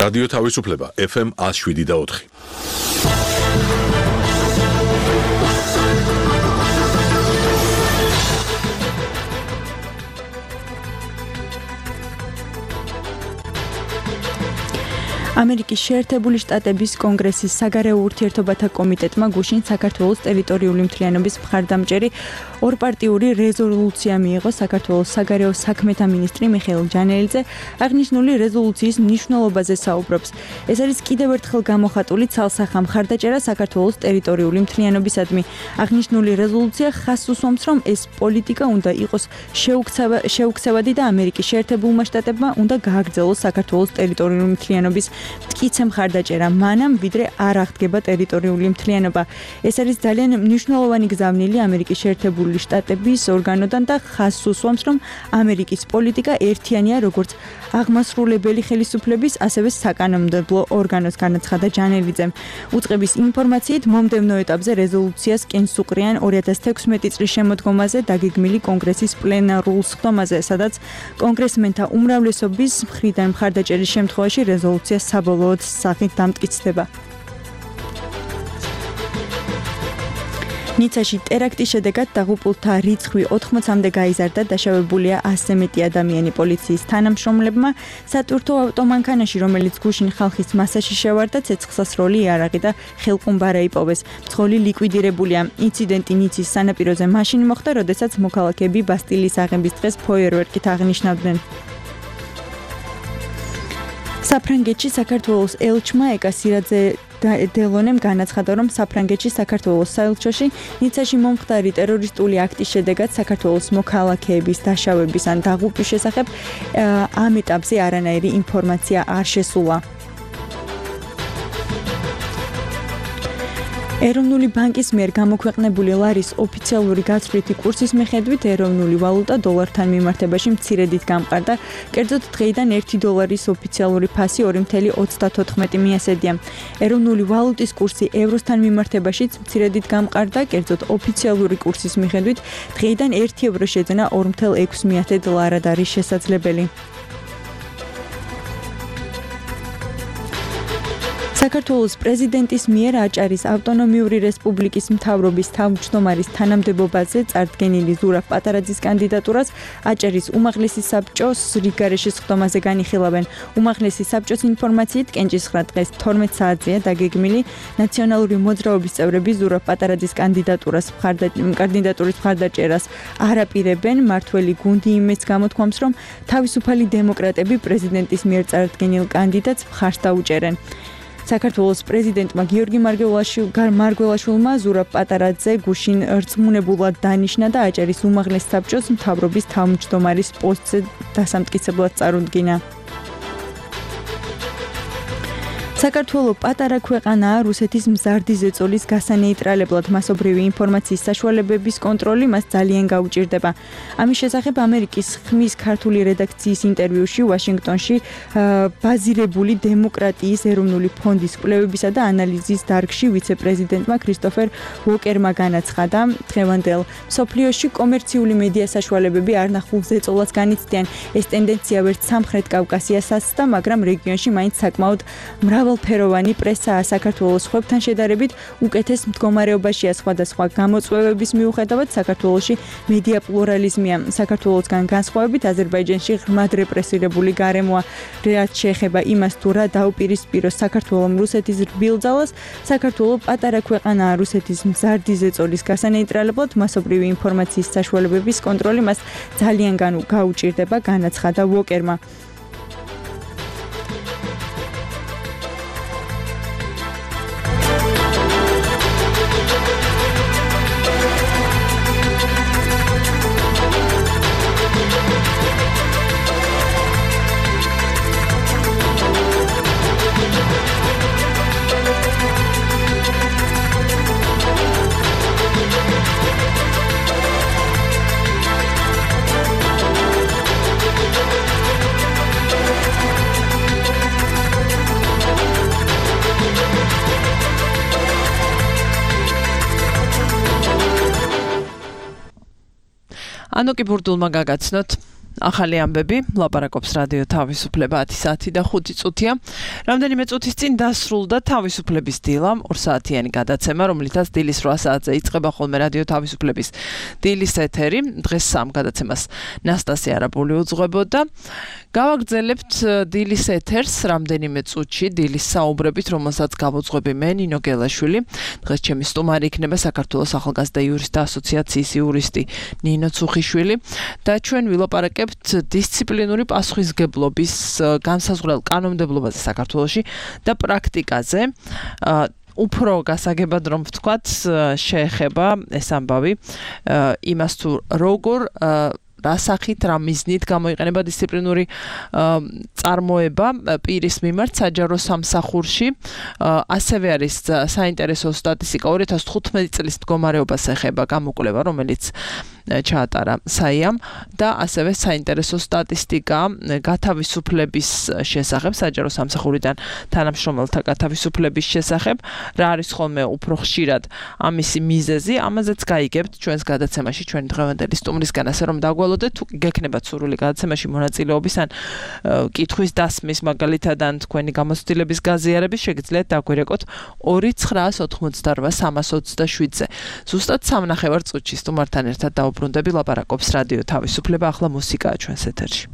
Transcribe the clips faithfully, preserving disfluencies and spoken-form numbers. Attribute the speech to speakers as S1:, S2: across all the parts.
S1: რადიო თავისუფლება ეფ ემ one oh seven და four.
S2: ამერიკის შეერთებული შტატების კონგრესის საგარეო ურთიერთობათა კომიტეტმა გუშინ საქართველოს ტერიტორიული მთლიანობის მხარდამჭერი ორპარტიული რეზოლუცია მიიღო. საქართველოს საგარეო საქმეთა მინისტრი მიხეილ ჯანელიძე აღნიშნული რეზოლუციის მნიშვნელობაზე საუბრობს. ეს არის კიდევ ერთხელ გამოხატული ცალსახა მხარდაჭერა საქართველოს ტერიტორიული მთლიანობისადმი. აღნიშნული რეზოლუცია ხაზს უსვამს, რომ ეს პოლიტიკა უნდა იყოს შეუქცევადი და ამერიკის შეერთებულმა შტატებმა უნდა გააგრძელოს საქართველოს ტერიტორიული მთლიანობის მტკიცე მხარდაჭერა მანამ, ვიდრე არ აღდგება ტერიტორიული მთლიანობა. ეს არის ძალიან მნიშვნელოვანი გზავნილი ამერიკის შეერთებული შტატების ორგანოდან და ხაზს უსვამს, რომ ამერიკის პოლიტიკა ერთიანია როგორც აღმასრულებელი ხელისუფლების, ასევე საკანონმდებლო ორგანოს, განაცხადა ჯანელიძემ. უწყების ინფორმაციით, მომდევნო ეტაპზე რეზოლუციას კენს უყრიან ორი ათას თექვსმეტი წლის შემოდგომაზე დაგეგმილი კონგრესის პლენარულ სხდომაზე, სადაც კონგრესმენთა უმრავლესობის მხრიდან მხარდაჭერის შემთხვევაში რეზოლუცია საბოლოოდ სახით დამტკიცდება. ნიცაში ტერაქტის შედეგად დაღუპულთა რიცხვი ოთხმოცამდე გაიზარდა, დაშავებულია ასზე მეტი ადამიანი. პოლიციის თანამშრომლებმა სატვირთო ავტომანქანაში, რომელიც გუშინ ხალხის მასაში შევარდა, ცეცხლსასროლი იარაღი და ხელყუმბარა იპოვეს. მძღოლი ლიკვიდირებულია. ინციდენტი ნიცის სანაპიროზე მაშინ მოხდა, როდესაც მოქალაქეები ბასტილიის აღების დღეს ფოიერვერკით აღნიშნავდნენ. საფრანგეთში საქართველოს ელჩმა ეკა სირაძე დელონემ განაცხადა, რომ საფრანგეთში საქართველოს საელჩოში ნიცაში მომხდარი ტერორისტული აქტის შედეგად საქართველოს მოქალაქეების დაშავების ან დაღუპვის შესახებ ამ ეტაპზე არანაირი ინფორმაცია არ შესულა. ეროვნული ბანკის მიერ გამოქვეყნებული ლარის ოფიციალური გაცვლითი კურსის მიხედვით ეროვნული ვალუტა დოლართან მიმართებაში მცირედით გამყარდა. კერძოდ დღეიდან ერთი დოლარის ოფიციალური ფასი ორი virgulă ოცდათოთხმეტი მიასედია. ეროვნული ვალუტის კურსი ევროსთან მიმართებაშიც მცირედით გამყარდა. კერძოდ ოფიციალური კურსის მიხედვით დღეიდან ერთი ევრო შეძენა ორი virgulă ექვსი ლარად არის შესაძლებელი. საქართველოს პრეზიდენტის მიერ აჭარის ავტონომიური რესპუბლიკის მთავრობის თავმჯდომარის თანამდებობაზე წარდგენილი ზურაბ პატარაძის კანდიდატურას აჭარის უმაღლესი საბჭოს რიგგარეშე სხდომაზე განიხილავენ. უმაღლესი საბჭოს ინფორმაციით კენჭისხრა დღეს თორმეტ საათზეა დაგეგმილი ნაციონალური მოძრაობის წევრები ზურაბ პატარაძის კანდიდატურას კანდიდატურის მხარდაჭერას არ აპირებენ. მართველი გუნდი იმეც გამოთქვამს, რომ თავისუფალი დემოკრატები პრეზიდენტის მიერ წარდგენილ კანდიდატს მხარს დაუჭერენ. საქართველოს პრეზიდენტმა გიორგი მარგველაშვილმა ზურაბ პატარაძე გუშინ რწმუნებულად დანიშნა და აჭარის უმაღლეს საბჭოს მთავრობის თავმჯდომარის პოსტზე დასამტკიცებლად წარუდგინა. საქართველოს პატარა ქვეყანაა, რუსეთის მზარდი ზეწოლის გასანეიტრალებლად მასობრივი ინფორმაციის საშუალებების კონტროლი მას ძალიან გაუჭირდება. ამის შესახებ ამერიკის ხმის ქართული რედაქციის ინტერვიუში ვაშინგტონში ბაზირებული დემოკრატიის ეროვნული ფონდის კვლევებისა და ანალიზის დარგში ვიცე-პრეზიდენტმა ქრისტოფერ უოკერმა განაცხადა, დღევანდელ მსოფლიოში კომერციული მედია საშუალებები არნახულ ზეწოლას განიცდიან. ეს ტენდენცია ვერც სამხრეთ კავკასიას ასწდა, მაგრამ რეგიონში მაინც საკმაოდ მრავალფეროვანი პრესაა. საქართველოს სხვებთან შედარებით უკეთეს მდგომარეობაშია სხვადასხვა გამოწვევების მიუხედავად საქართველოში მედია პლურალიზმია. საქართველოსგან განსხვავებით აზერბაიჯანში ღრმად რეპრესირებული გარემოა. რაც შეეხება იმას, თუ რა დაუპირისპიროს საქართველოს რუსეთის რბილძალას, საქართველოს პატარა ქვეყანაა, რუსეთის მზარდი ზეწოლის გასანეიტრალებლად მასობრივი ინფორმაციის საშუალებების კონტროლი მას ძალიან გაუჭირდება, განაცხადა უოკერმა.
S3: ანუ კი ბურდულმა გაგაცნოთ ახალი ამბები, ლაპარაკობს რადიო თავისუფლება ათი საათი და ხუთი წუთია. რამდენიმე წუთის წინ დასრულდა თავისუფლების დილა, ორ საათიანი გადაცემა, რომლითაც დილის რვა საათზე იწყება ხოლმე რადიო თავისუფლების დილის ეთერი. დღეს სამ გადაცემას ნასტასია არაბული უძღვებოდა. გავაგრძელებთ დილის ეთერს რამდენიმე წუთში დილის საუბრებით, რომელსაც გავუძღვები მე, ნინო გელაშვილი. დღეს ჩემი სტუმარი იქნება საქართველოს ახალგაზრდა იურისტთა ასოციაციის იურისტი ნინო ცუხიშვილი და ჩვენ ვილაპარაკებთ დისციპლინური პასუხისმგებლობის განსაზღვრელ კანონმდებლობაზე საქართველოში და პრაქტიკაზე. უფრო გასაგებად რომ ვთქვათ, შეეხება ეს ამბავი იმას თუ როგორ რა სახით რა მიზნით გამოიყენება დისციპლინური წარმოება პირის მიმართ საჯარო სამსახურში. ასევე არის საინტერესო სტატისტიკა ორი ათას თხუთმეტი წლის მდგომარეობას ეხება გამოკვლევა, რომელიც ჩაატარა საიამ და ასევე საინტერესო სტატისტიკა გათავისუფლების შესახებ, საჯარო სამსახურიდან თანამშრომელთა გათავისუფლების შესახებ. რა არის ხოლმე უფრო ხშირად ამისი მიზეზი, ამაზეც გაიგებთ ჩვენს გადაცემაში, ჩვენი დღევანდელი სტუმრისგან, ასე რომ დაგვალოდეთ, თუ გექნებათ სურვილი გადაცემაში მონაწილეობის ან კითხვის დასმის, მაგალითად ან თქვენი გამოცდილების გაზიარების, შეგიძლიათ დაგვირეკოთ ორი ცხრაას ოთხმოცდარვა სამას ოცდაშვიდზე. ზუსტად სამნახევარ წუთში სტუმართან ერთად დაუბრუნდები, ლაპარაკობს რადიო თავისუფლება, ახლა მუსიკაა ჩვენს ეთერში.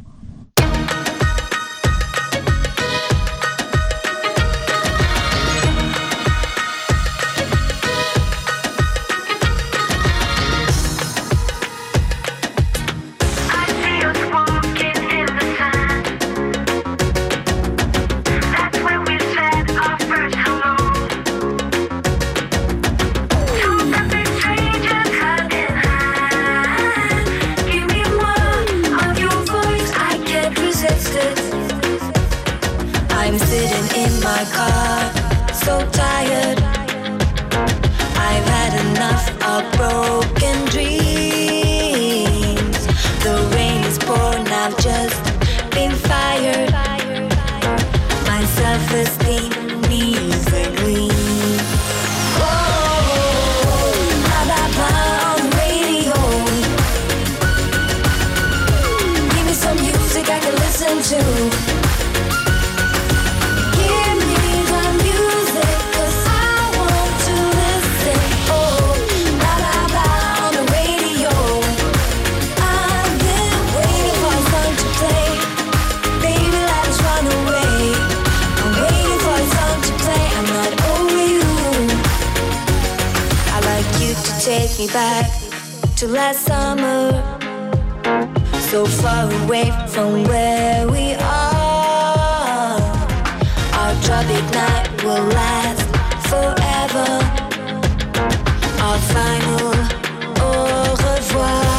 S4: Me back to last summer, so far away from where we are. Our tropic night will last forever. Our final au revoir.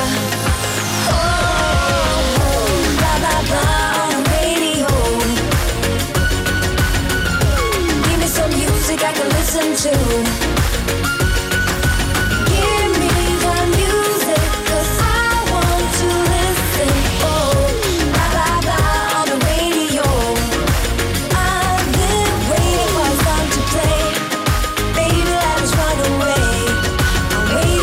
S4: Oh, blah blah blah on the radio. Give me some music I can listen to. Waiting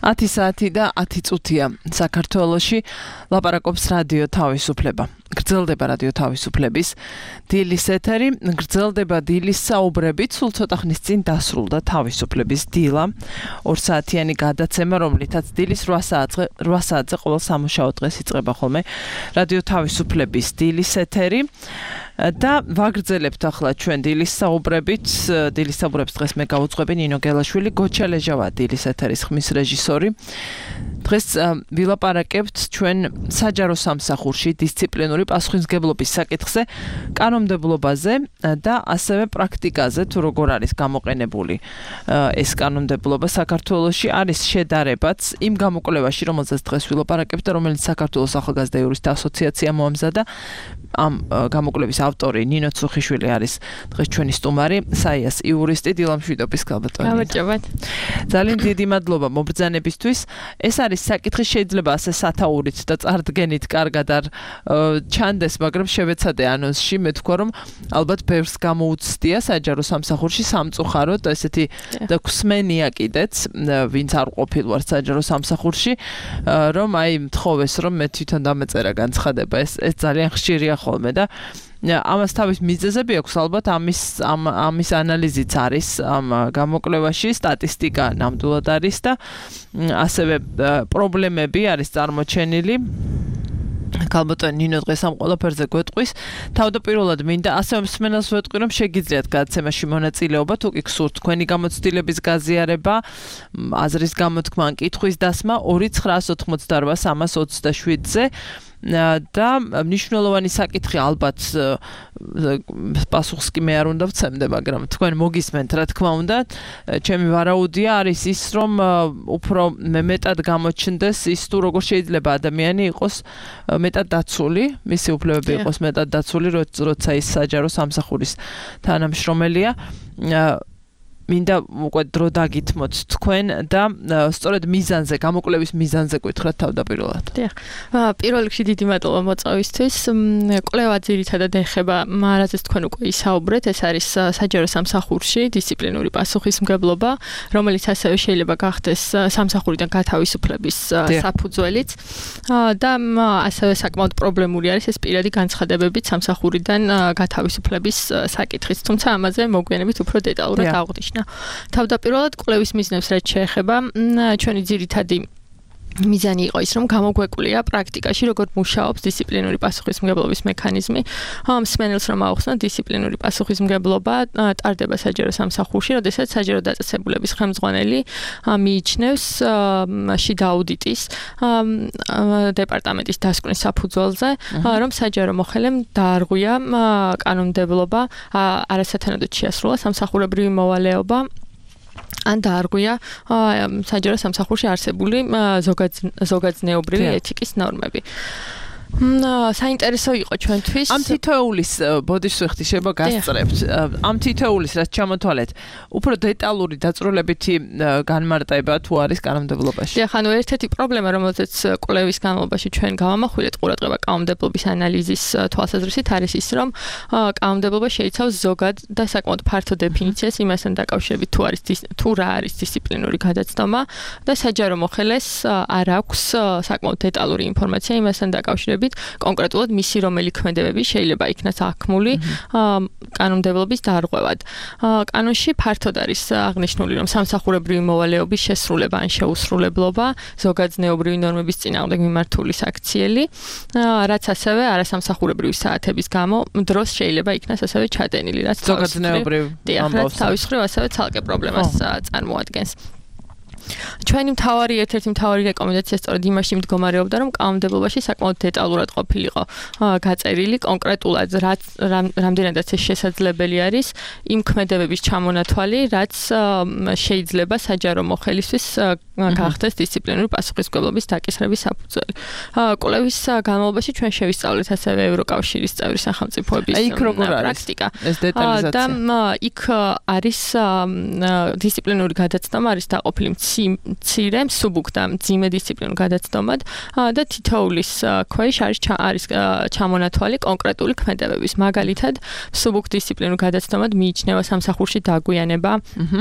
S3: ათი საათი და ათი წუთია საქართველოში ლაპარაკობს რადიო თავისუფლება. გრძელდება რადიო თავისუფლების დილის ეთერი, გრძელდება დილის საუბრებით, სულ ცოტა ხნის წინ დასრულდა თავისუფლების დილა. ორ საათიანი გადაცემა, რომლითაც დილის რვა საათზე ყოველ სამუშაო დღეს იწყება ხოლმე რადიო თავისუფლების დილის ეთერი. და ვაგრძელებთ ახლა ჩვენ დილის საუბრებით, დილის საუბრებს დღეს მე გავუძღვები ნინო გელაშვილი, გოჩა ლეჟავა დილის ეთერის ხმის რეჟისორი. დღეს ვილაპარაკებთ ჩვენ საჯარო სამსახურში დისციპლინური პასუხისმგებლობის საკითხზე, კანონმდებლობაზე და ასევე პრაქტიკაზე, თუ როგორ არის გამოყენებული ეს კანონმდებლობა საქართველოში, არის შედარებაც იმ გამოკვლევაში, რომელზეც დღეს ვილაპარაკებთ და რომელიც საქართველოს ახალგაზრდა იურისტთა ასოციაცია მოამზადა. ამ გამოკვლევის ავტორი ნინო ცუხიშვილი არის დღეს ჩვენი სტუმარი, საიას იურისტი, დილამშვიდობის გალბატონია.
S5: გამარჯობათ.
S3: ძალიან დიდი მადლობა მობრძანებისთვის. ეს არის საკითხი, შეიძლება ასე სათაურით და წარდგენით კარგად არ ჩანდეს, მაგრამ შევეცადე ანონსში, მე თქვა რომ ალბათ ბევრს გამოუცდია საჯარო სამსახურში სამწუხაროდ ესეთი და ქსმენია კიდეც, ვინც არ ყოფილვარ საჯარო სამსახურში, რომ აი მთხოვეს რომ მე თვითონ დამეწერა განცხადება. ეს ეს ძალიან ხშირია ხოლმე და ამას თავის მიზეზები აქვს, ალბათ ამის ამ ამის ანალიზიც არის ამ გამოკვლევაში, სტატისტიკა ნამდვილად არის და ასევე პრობლემები არის წარმოჩენილი. გალბატონი ნინო დღეს ამ ყველაფერზე გვეტყვის. თავდაპირველად მინდა ასე მსმენელს ვეტყვი, რომ შეგიძლიათ გადაცემაში მონაწილეობა, თუ კი გსურთ თქვენი გამოცდილების გაზიარება, აზრის გამოთქმა, კითხვის დასმა ორი ცხრაას ოთხმოცდარვა სამას ოცდაშვიდზე. და მნიშვნელოვანი საკითხი ალბათ პასუხს კი მე არ უნდა ვცემდე, მაგრამ თქვენ მოგისმენთ, რა თქმა უნდა. ჩემი ვარაუდია არის ის, რომ უფრო მეტად გამოჩნდეს ის, თუ როგორ შეიძლება ადამიანი იყოს მეტად დაცული, მისი უფლებები იყოს მეტად დაცული, როცა ის საჯარო სამსახურის თანამშრომელია. მინდა უკვე დრო დაგითმოთ თქვენ და სწორედ მიზანზე, გამოკვლევის მიზანზე გითხრათ თავდაპირველად.
S5: დიახ. პირველ რიგში დიდი მადლობა მოწვევისთვის. კვლევა ძირითადად ეხება მარაზეც თქვენ უკვე ისაუბრეთ, ეს არის საჯარო სამსახურში დისციპლინური პასუხისმგებლობა, რომელიც ასევე შეიძლება გახდეს სამსახურიდან გათავისუფლების საფუძველიც. და ასევე საკმაოდ პრობლემური არის ეს პირადი განცხადებებით სამსახურიდან გათავისუფლების საკითხიც, თუმცა ამაზე მოგვიანებით უფრო დეტალურად აღვნიშნავ. თავდაპირველად კვლევის მიზნებს რაც შეეხება, ჩვენი ძირითადი მიზანი იყო ის, რომ გამოგვეკვლია პრაქტიკაში როგორ მუშაობს დისციპლინური პასუხისმგებლობის მექანიზმი. მსმენელს რომ აუხსნათ, დისციპლინური პასუხისმგებლობა ტარდება საჯარო სამსახურში, როდესაც საჯარო დაწესებულების ხელმძღვანელი მიიჩნევს შიდა აუდიტის დეპარტამენტის დასკვნის საფუძველზე, რომ საჯარო მოხელემ დაარღვია კანონმდებლობა, არასათანადოდ შეასრულა სამსახურებრივი მოვალეობა. ან დაარღვია საჯარო სამსახურში არსებული ზოგადზნეობრივი ეთიკის ნორმები. საინტერესო იყო ჩვენთვის.
S3: ამ თითოეულის ბოდიშს ვიხდი, შეიძლება გასწრებთ. ამ თითოეულის რაც ჩამოთვალეთ, უფრო დეტალური დაწვრილებითი განმარტება თუ არის კანონმდებლობაში.
S5: დიახ, ანუ ერთ-ერთი პრობლემა, რომელზეც კვლევის განმავლობაში ჩვენ გავამახვილეთ ყურადღება კანონმდებლობის ანალიზის თვალსაზრისით, არის ის, რომ კანონმდებლობა შეიცავს ზოგად და საკმაოდ ფართო დეფინიციას იმასთან დაკავშირებით, თუ არის თუ რა არის დისციპლინური გადაცნობა და საჯარო მოხელეს არ აქვს საკმაოდ დეტალური ინფორმაცია იმასთან დაკავშირებით, კონკრეტულად მისი რომელი ქმედებები შეიძლება იქნას აღქმული კანონმდებლობის დარღვევად. კანონში ფართოდ არის აღნიშნული, რომ სამსახურებრივი მოვალეობის შესრულება ან შეუსრულებლობა, ზოგადზნეობრივი ნორმების წინააღმდეგ მიმართული საქციელი, რაც ასევე არასამსახურებრივი საათების გამო დროს შეიძლება იქნას ასევე ჩადენილი, რაც
S3: ზოგადზნეობრივ
S5: ამბავს თავის მხრივ ასევე ცალკე პრობლემას წარმოადგენს. ჩვენი მთავარი ერთ-ერთი მთავარი რეკომენდაცია სწორედ იმაში მდგომარეობდა, რომ კანონმდებლობაში საკმაოდ დეტალურად ყოფილიყო გაწერილი კონკრეტულად რაც რამდენადაც ეს შესაძლებელი არის იმ ქმედებების ჩამონათვალი, რაც შეიძლება საჯარო მოხელისთვის გახდეს დისციპლინური პასუხისმგებლობის დაკისრების საფუძველი. კვლევის განმავლობაში ჩვენ შევისწავლეთ ასევე ევროკავშირის წევრი სახელმწიფოების პრაქტიკა.
S3: ეს დეტალიზაცია.
S5: და იქ არის დისციპლინური გადაცნობა არის დაყოფილი მცირე, მსუბუქ და მძიმე დისციპლინურ გადაცნობად და თითოეულის ქვეშ არის არის ჩამონათვალი კონკრეტული ქმედებების. მაგალითად, მსუბუქ დისციპლინურ გადაცნობად მიიჩნევა სამსახურში დაგვიანება.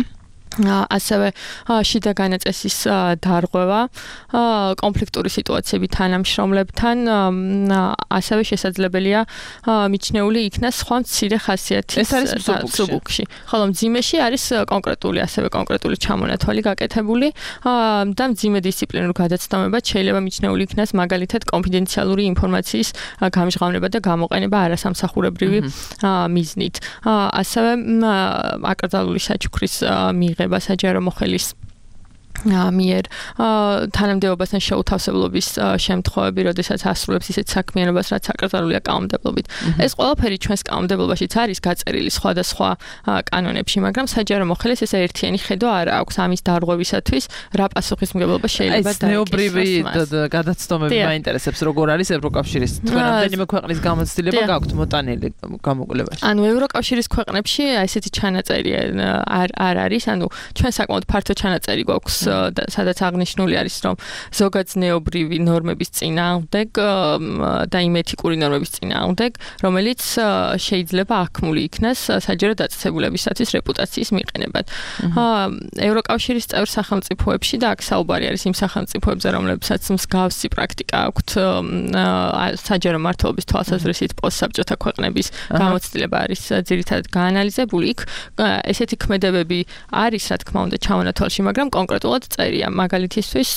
S5: ასევე შიდა განაწესის დარღვევა, კონფლიქტური სიტუაციები თანამშრომლებთან, ასევე შესაძლებელია მიჩნეული იქნას სხვა მცირე ხასიათის სუბუქში. ხოლო მძიმეში არის კონკრეტული, ასევე კონკრეტული ჩამონათვალი გაკეთებული და მძიმე დისციპლინურ გადაცდომებად შეიძლება მიჩნეული იქნას მაგალითად კონფიდენციალური ინფორმაციის გამჟღავნება და გამოყენება არასამსახურებრივი მიზნით. ასევე აკრძალული საჩუქრის მიღება საჯარო მოხელის მიერ თანამდებობასთან შეუთავსებლობის შემთხვევები, როდესაც ასრულებს ისეთ საქმიანობას, რაც აკრძალულია კანონმდებლობით. ეს ყველაფერი ჩვენს კანონმდებლობაშიც არის გაწერილი სხვადასხვა კანონებში, მაგრამ საჯარო მოხელეს ესე ერთიანი ხედვა არ აქვს ამის დარღვევისათვის, რა პასუხისმგებლობა შეიძლება
S3: დაეკისროს. ეს ნეობრივი გადაცდომები მაინტერესებს, როგორ არის ევროკავშირის თქვენ რამდენიმე ქვეყნის გამოცდილება გაქვთ მოტანილი გამოკვლევაში.
S5: ანუ ევროკავშირის ქვეყნებში ესეთი ჩანაწერია არ არ არის, ანუ ჩვენ საკმაოდ ფართო ჩანაწერი გვაქვს სადაც აღნიშნული არის, რომ ზოგადნეობრივი ნორმების წინააღმდეგ და იმ ეთიკური ნორმების წინააღმდეგ, რომელიც შეიძლება აქმული იქნას საჯარო დაწესებულებისათვის რეპუტაციის მიყენებად. ევროკავშირის წევრ სახელმწიფოებში და აქ საუბარი არის იმ სახელმწიფოებზე, რომლებსაც მსგავსი პრაქტიკა აქვთ საჯარო მმართველობის თვალსაზრისით პოსტსაბჭოთა ქვეყნების გამოცდილება არის ძირითადად გაანალიზებული. იქ ესეთი ქმედებები არის, რა თქმა უნდა, ჩამონათვალში, მაგრამ კონკრეტულად წერია მაგალითისთვის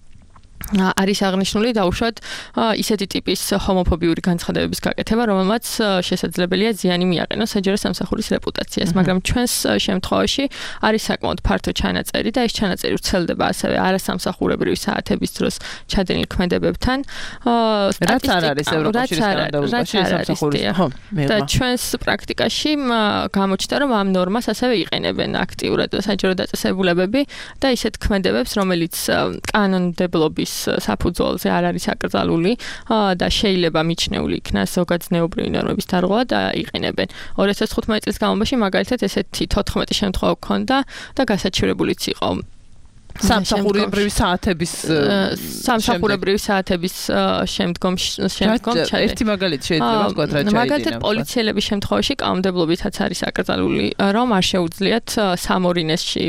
S5: არის აღნიშნული დაუშვათ ისეთი ტიპის ჰომოფობიური განცხადებების გაკეთება, რომელმაც შესაძლებელია ზიანი მიაყენოს საჯარო სამსახურის რეპუტაციას, მაგრამ ჩვენს შემთხვევაში არის საკმაოდ ფართო ჩანაწერი და ეს ჩანაწერი ვრცელდება ასევე არასამსახურებრივი საათების დროს ჩადენილ ქმედებებთან.
S3: რაც არ არის ევროკავშირის კანონმდებლობაში სამსახურის ხო
S5: და ჩვენს პრაქტიკაში გამოჩნდა, რომ ამ ნორმას ასევე იყენებენ აქტიურად საჯარო დაწესებულებები და ისეთ ქმედებებს, რომელიც კანონმდებლობის საფუძველზე არ არის აკრძალული და შეიძლება მიჩნეული იქნას ზოგადნეობრივი ნორმების დარღვევა და იყენებენ. ორი ათას თხუთმეტი წლის განმავლობაში მაგალითად ესეთი თოთხმეტი შემთხვევა გქონდა და გასაჩივრებულიც იყო
S3: სამსახურებრივი საათების
S5: სამსახურებრივი საათების შემდგომ შემდგომ
S3: ერთი მაგალითი შეიძლება ვთქვათ რა ჩაიდინა.
S5: მაგალითად პოლიციელების შემთხვევაში კანონმდებლობითაც არის აკრძალული, რომ არ შეუძლიათ სამორინესში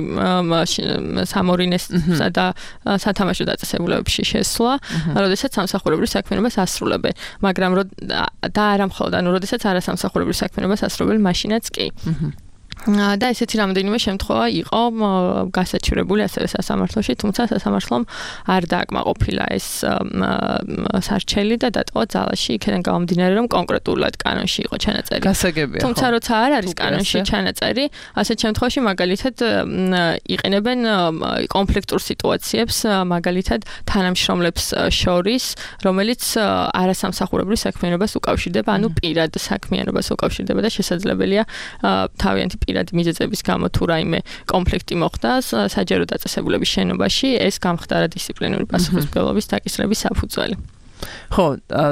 S5: სამორინესსა და სათამაშო დაწესებულებებში შესვლა, როდესაც სამსახურებრივ საქმიანობას ასრულებენ, მაგრამ და არა მხოლოდ, ანუ როდესაც არასამსახურებრივ საქმიანობას ასრულებენ, მაშინაც კი. და ესეთი რამდენიმე შემთხვევა იყო გასაჩივრებული ასევე სასამართლოში, თუმცა სასამართლომ არ დააკმაყოფილა ეს სარჩელი და დატოვა ძალაში, იქიდან გამომდინარე, რომ კონკრეტულად კანონში იყო ჩანაწერი.
S3: გასაგებია.
S5: თუმცა როცა არ არის კანონში ჩანაწერი, ასეთ შემთხვევაში მაგალითად იყენებენ კონფლიქტურ სიტუაციებს, მაგალითად თანამშრომლებს შორის, რომელიც არასამსახურებრივ საქმიანობას უკავშირდება, ანუ პირად საქმიანობას უკავშირდება და შესაძლებელია თავიანთი პირადი მიზეზების გამო თუ რაიმე კონფლიქტი მოხდა საჯარო დაწესებულების შენობაში, ეს გამხდარა დისციპლინური პასუხისმგებლობის დაკისრების საფუძველი.
S3: ხო,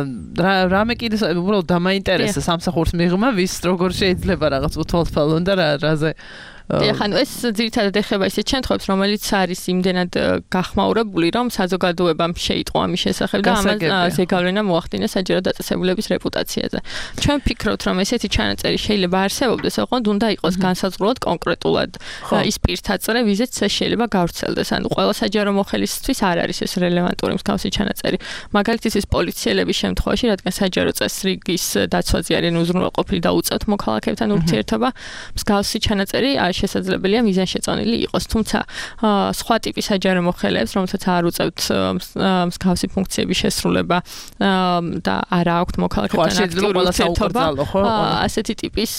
S3: რამე კიდე უბრალოდ დამაინტერესა სამსახურის მიღმა, ვის როგორ შეიძლება რაღაც უთვალთვალონ და რაზე
S5: ხან ეს ძირითადად ეხება ისეთ შემთხვევებს, რომელიც არის იმდენად გახმაურებული, რომ საზოგადოებამ შეიტყო ამის შესახებ და ამას ზეგავლენა მოახდინა საჯარო დაწესებულების რეპუტაციაზე. ჩვენ ვფიქრობთ, რომ ესეთი ჩანაწერი შეიძლება არსებობდეს, ოღონდ უნდა იყოს განსაზღვრულად კონკრეტულად ის პირთაწრე, ვიზეც შეიძლება გავრცელდეს. ანუ ყველა საჯარო მოხელისთვის არ არის ეს რელევანტური მსგავსი ჩანაწერი. მაგალითად, ის პოლიციელების შემთხვევაში, რადგან საჯარო წესრიგის დაცვაზე არიან უზრუნველყოფილი და უწევთ მოქალაქეებთან ურთიერთობა, მსგავსი ჩანაწერი შესაძლებელია მიზანშეწონილი იყოს, თუმცა სხვა ტიპის საჯარო მოხელეებს, რომელსაც არ უწევთ მსგავსი ფუნქციების შესრულება და არ აქვთ მოქალაქეებთან აქტიური ურთიერთობა, ასეთი ტიპის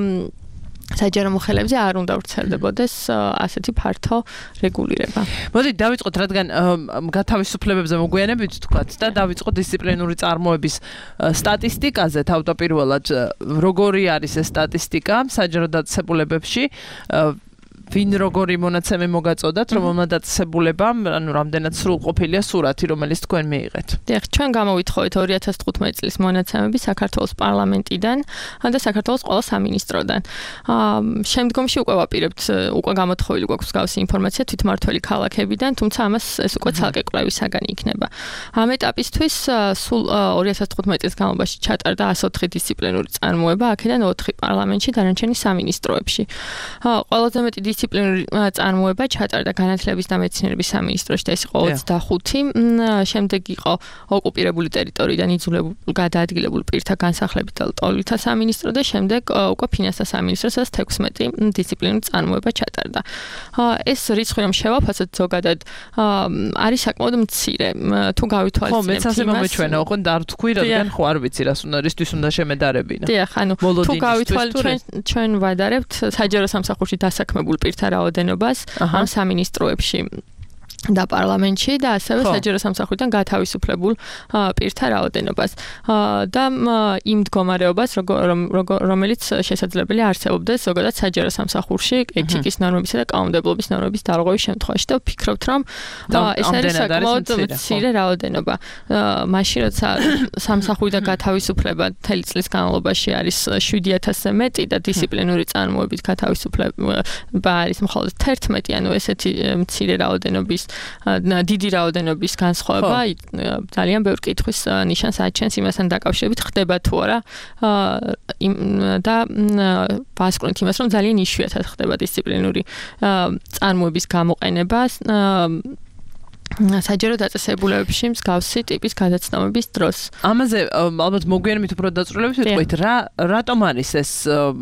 S5: საჯარო მოხელეებზე არ უნდა ვრცელდებოდეს ასეთი ფართო რეგულირება.
S3: მოდით დავიწყოთ, რადგან გათავისუფლებებზე მოგვიანებით ვთქვათ და დავიწყოთ დისციპლინური წარმოების სტატისტიკაზე თავდაპირველად, როგორი არის ეს სტატისტიკა საჯარო დაწესებულებებში, ვინ როგორი მონაცემი მოგაწოდათ, რომელმა დაწესებულებამ, ანუ რამდენად სრულყოფილია სურათი, რომელიც თქვენ მიიღეთ.
S5: დიახ, ჩვენ გამოვითხოვეთ ორი ათას თხუთმეტი წლის მონაცემები საქართველოს პარლამენტიდან და საქართველოს ყველა სამინისტროდან. შემდგომში უკვე ვაპირებთ, უკვე გამოთხოვილი გვაქვს მსგავსი ინფორმაცია თვითმმართველი ქალაქებიდან, თუმცა ამას ეს უკვე ცალკე კვლევის საგანი იქნება. ამ ეტაპისთვის სულ ორი ათას თხუთმეტი წლის განმავლობაში ჩატარდა ასი ოთხი დისციპლინური წარმოება, აქედან ოთხი პარლამენტში, დანარჩენი სამინისტროებში. ყველაზე მეტი დისციპლინური წარმოება ჩატარდა განათლების და მეცნიერების სამინისტროში და ეს იყო ოცდახუთი. შემდეგ იყო ოკუპირებული ტერიტორიიდან იძულებულ გადაადგილებული პირთა განსახლებით და ლტოლვილთა სამინისტრო და შემდეგ უკვე ფინანსთა სამინისტროსაც თექვსმეტი დისციპლინური წარმოება ჩატარდა. ეს რიცხვი რომ შევაფასოთ ზოგადად არის საკმაოდ მცირე. თუ გავითვალისწინებთ
S3: ხო, მეც ასე მომეჩვენა, ოღონდ არ თქვი, რადგან ხო არ ვიცი რას უნდა რისთვის უნდა შემედარებინა.
S5: დიახ, ანუ თუ გავითვალისწინებთ ჩვენ ჩვენ ვადარებთ საჯარო სამსახურში დასაქმებულ პირთა რაოდენობას ამ სამინისტროებში და პარლამენტში და ასევე საჯარო სამსახურიდან გათავისუფლებულ პირთა რაოდენობას და იმ მდგომარეობას რომელიც შესაძლებელია არსებობდეს ზოგადად საჯარო სამსახურში ეთიკის ნორმებისა და კანონმდებლობის ნორმების დარღვევის შემთხვევაში და ვფიქრობთ რომ ეს არის საკმაოდ მცირე რაოდენობა. მაშინ როცა სამსახურიდან გათავისუფლება მთელი წლის განმავლობაში არის შვიდი ათასზე მეტი და დისციპლინური წარმოებით გათავისუფლება არის მხოლოდ თერთმეტი, ანუ ესეთი მცირე რაოდენობის დიდი რაოდენობის განსხვავება ძალიან ბევრ კითხვის ნიშანს აჩენს იმასთან დაკავშირებით ხდება თუ არა და ვასკვნით იმას რომ ძალიან იშვიათად ხდება დისციპლინური წარმოების გამოყენება საჯარო დაწესებულებებში მსგავსი ტიპის გადაცნობების დროს.
S3: ამაზე ალბათ მოგვიანებით უფრო დაწვრილებით ვიტყვით, რა რატომ არის ეს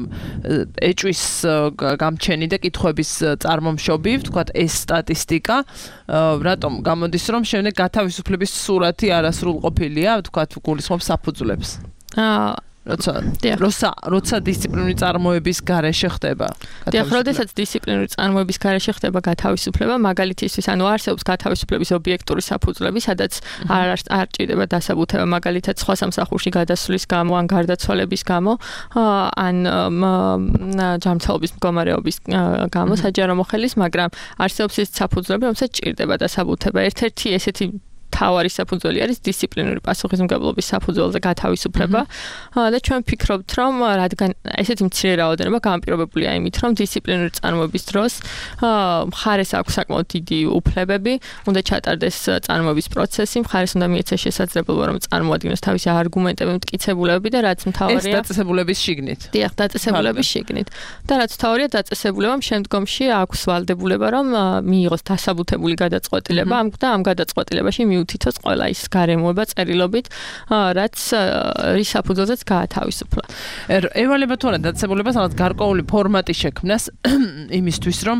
S3: ეჭვის გამჩენი და კითხვების წარმომშობი, ვთქვათ, ეს სტატისტიკა, რატომ გამოდის რომ შემდეგ გათავისუფლების სურათი არასრულყოფილია, ვთქვათ, გულისხმობს საფუძვლებს. აა როცა როცა როცა დისციპლინური წარმოების გარეშე ხდება
S5: დიახ, როდესაც დისციპლინური წარმოების გარეშე ხდება გათავისუფლება, მაგალითისთვის, ანუ არსებობს გათავისუფლების ობიექტური საფუძვლები, სადაც არ არ ჭირდება დასაბუთება, მაგალითად, სხვა სამსახურში გადასვლის გამო, ან გარდაცვალების გამო, ან ჯანმრთელობის მდგომარეობის გამო საჯარო მოხელის, მაგრამ არსებობს ის საფუძვლები, რომელსაც ჭირდება დასაბუთება. ერთ-ერთი ესეთი თავარი საფუძველი არის დისციპლინური პასუხისმგებლობის საფუძველზე გათავისუფლება და ჩვენ ვფიქრობთ რომ რადგან ესეთი მცირე რაოდენობა განპირობებულია იმით რომ დისციპლინური წარმოების დროს მხარეს აქვს საკმაოდ დიდი უფლებები, უნდა ჩატარდეს წარმოების პროცესი, მხარეს უნდა მიეცეს შესაძლებლობა რომ წარმოადგინოს თავისი არგუმენტები, მტკიცებულებები და რაც მთავარია
S3: ეს დაწესებულების შიგნით.
S5: დიახ, დაწესებულების შიგნით. და რაც მთავარია დაწესებულებამ შემდგომში აქვს ვალდებულება რომ მიიღოს დასაბუთებული გადაწყვეტილება ამ და ამ გადაწყვეტილებაში უთითოს ყველა ის გარემოება წერილობით, რაც რის საფუძველზეც გაათავისუფლა.
S3: ევალება თუ არა დაწესებულებას, ალბათ გარკვეული ფორმატი შექმნას იმისთვის, რომ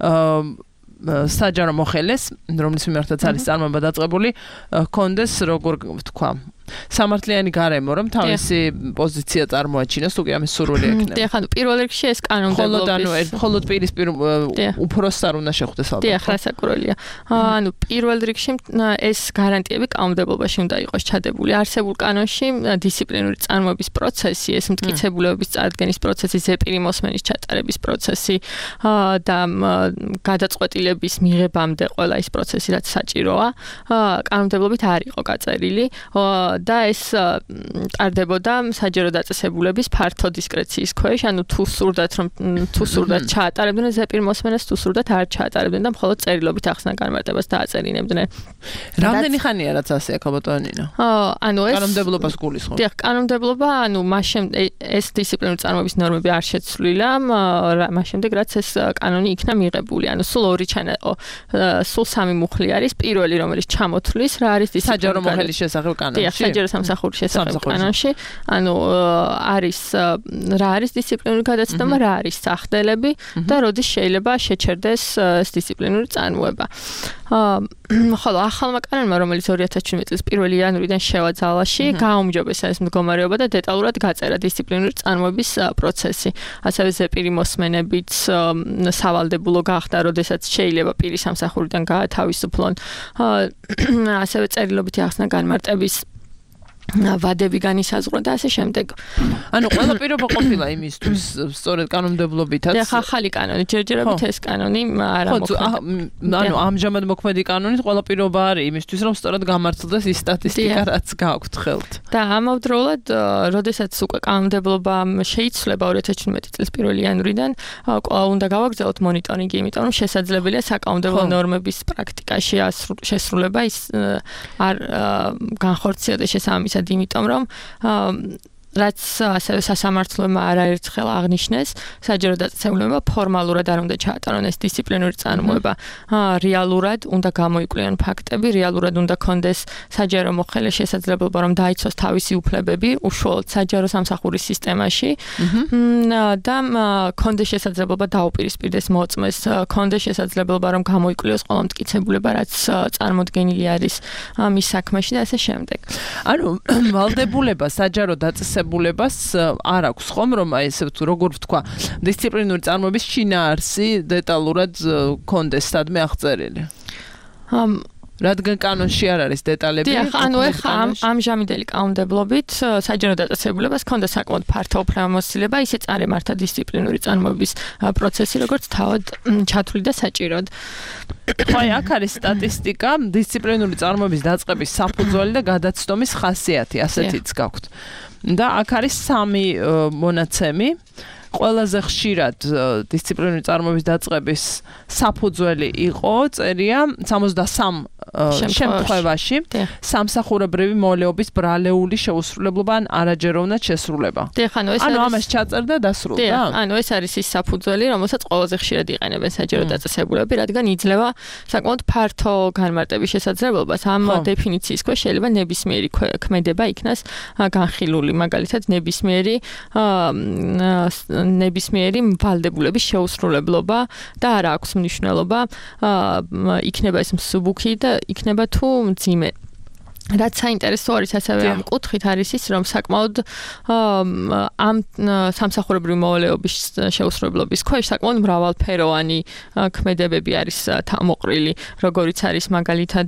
S3: საჯარო მოხელეს, რომლის მიმართაც არის წარმოება დაწყებული, კონდეს როგორ ვთქვა, სამართლიანი გარემო, რომ თავისი პოზიცია წარმოაჩინოს, თუ კი ამის სურვილი ექნება.
S5: დიახ, ანუ პირველ რიგში ეს კანონმდებლობის
S3: მხოლოდ ანუ მხოლოდ პირისპირ უფროსს არ უნდა შეხვდეს ალბათ.
S5: დიახ, რასაკურველია. ანუ პირველ რიგში ეს გარანტიები კანონმდებლობაში უნდა იყოს ჩადებული. არსებულ კანონში დისციპლინური წარმოების პროცესი, ეს მტკიცებულებების წარდგენის პროცესი, ზეპირი მოსმენის ჩატარების პროცესი და გადაწყვეტილების მიღებამდე ყველა ის პროცესი, რაც საჭიროა, კანონმდებლობით არ იყო გაწერილი. და ეს ტარდებოდა საჯარო დაწესებულების ფართო დისკრეციის ქვეშ, ანუ თუ სურდათ რომ თუ სურდათ ჩაატარებდნენ ზეპირ მოსმენას, თუ სურდათ არ ჩაატარებდნენ და მხოლოდ წერილობით ახსნა განმარტებას დააწერინებდნენ.
S3: რამდენი ხანია რაც ასე აქ ბატონინო?
S5: ანუ ეს
S3: კანონმდებლობას გულისხმობს.
S5: დიახ, კანონმდებლობა, ანუ მას შემდეგ ეს დისციპლინური წარმოების ნორმები არ შეცვლილა, მას შემდეგ რაც ეს კანონი იქნა მიღებული. ანუ სულ ორი ჩანა, სულ სამი მუხლი არის, პირველი რომელიც ჩამოთვლის, რა არის
S3: საჯარო მოხელის შესახებ კანონი.
S5: დიახ, საჯარო სამსახურის შესახებ კანონში, ანუ არის რა არის დისციპლინური გადაცნობა, რა არის სახდელები და როდის შეიძლება შეჩერდეს ეს დისციპლინური წარმოება. ხოლო ახალმა კანონმა, რომელიც ორი ათას შვიდმეტი წლის პირველი იანვრიდან შევა ძალაში, გააუმჯობესა ეს მდგომარეობა და დეტალურად გაწერა დისციპლინური წარმოების პროცესი. ასევე ზეპირი მოსმენებით სავალდებულო გახდა, როდესაც შეიძლება პირი სამსახურიდან გაათავისუფლონ. ასევე წერილობითი ახსნა განმარტების ვადები განისაზღვრა და ასე შემდეგ.
S3: ანუ ყველა პირობა ყოფილა იმისთვის, სწორედ კანონმდებლობითაც.
S5: და ახალი კანონი, ჯერჯერობით ეს კანონი არ
S3: მოქმედი. ანუ ამჟამად მოქმედი კანონით ყველა პირობა არის იმისთვის, რომ სწორედ გამართლდეს ის სტატისტიკა, რაც გააქვთ ხელთ.
S5: და ამავდროულად, როდესაც უკვე კანონმდებლობა შეიცვლება ორი ათას შვიდმეტი წლის პირველი იანვრიდან, კვლავ უნდა გავაგრძელოთ მონიტორინგი, იმიტომ რომ შესაძლებელია საკანონმდებლო ნორმების პრაქტიკაში შესრულება ის არ განხორციელდეს შესაბამისად, იმიტომ რომ რაც ასევე სასამართლოებმა არაერთხელ აღნიშნეს, საჯარო დაწესებულებებმა ფორმალურად არ უნდა ჩაატარონ ეს დისციპლინური წარმოება. რეალურად უნდა გამოიკვლიონ ფაქტები, რეალურად უნდა კონდეს საჯარო მოხელე შესაძლებლობა რომ დაიცვას თავისი უფლებები უშუალოდ საჯარო სამსახურის სისტემაში და კონდეს შესაძლებლობა დაუპირისპირდეს მოწმეს, კონდეს შესაძლებლობა რომ გამოიკვლიოს ყველა მტკიცებულება, რაც წარმოდგენილი არის მის საქმეში და ასე შემდეგ.
S3: ანუ ვალდებულება საჯარო დაწესებულებას არ აქვს ხომ რომ აი ესე როგორ ვთქვა დისციპლინური წარმოების შინაარსი დეტალურად კონდეს სადმე აღწერილი. ამ რადგან კანონში არ არის დეტალები.
S5: დიახ, ანუ ეხლა ამ ამჟამინდელი კანონმდებლობით საჯარო დაწესებულებას ჰქონდა საკმაოდ ფართო უფლებამოსილება, ისე წარემართა დისციპლინური წარმოების პროცესი, როგორც თავად ჩათვლი და საჭიროდ.
S3: აი, აქ არის სტატისტიკა დისციპლინური წარმოების დაწყების საფუძველი და გადაცდომის ხასიათი, ასეთიც გაქვთ. და აქ არის სამი მონაცემი. ყველაზე ხშირად დისციპლინური წარმოების დაწყების საფუძველი იყო წერია სამოცდასამ შემთხვევაში სამსახურებრივი მოვალეობის ბრალეული შეუსრულებლობა ან არაჯეროვნად შესრულება. ანუ ამას ჩაწერდა და დასრულდა.
S5: ანუ ეს არის ის საფუძველი, რომელსაც ყველაზე ხშირად იყენებენ საჯარო დაწესებულებები, რადგან იძლევა საკმაოდ ფართო განმარტების შესაძლებლობას. ამ დეფინიციის ქვეშ შეიძლება ნებისმიერი ქმედება იქნას განხილული, მაგალითად ნებისმიერი ნებისმიერი ვალდებულების შეუსრულებლობა და არ აქვს მნიშვნელობა იქნება ეს მსუბუქი და იქნება თუ მძიმე. რაც საინტერესო არის ასევე ამ კუთხით არის ის რომ საკმაოდ ამ სამსახურებრივი მოვალეობის შეუსრულებლობის ქვეშ საკმაოდ მრავალფეროვანი ქმედებები არის მოყრილი, როგორიც არის მაგალითად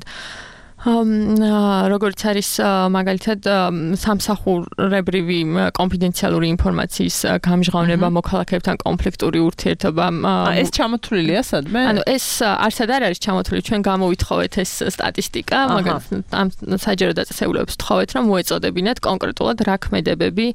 S5: როგორც არის მაგალითად სამსახურებრივი კონფიდენციალური ინფორმაციის გამჟღავნება, მოქალაქეებთან კონფლიქტური ურთიერთობა.
S3: ეს ჩამოთვლილია სადმე?
S5: ანუ ეს არსად არ არის ჩამოთვლილი, ჩვენ გამოვითხოვეთ ეს სტატისტიკა, მაგალითად ამ საჯარო დაწესებულებებს ვთხოვეთ, რომ მოეწოდებინათ კონკრეტულად რა ქმედებები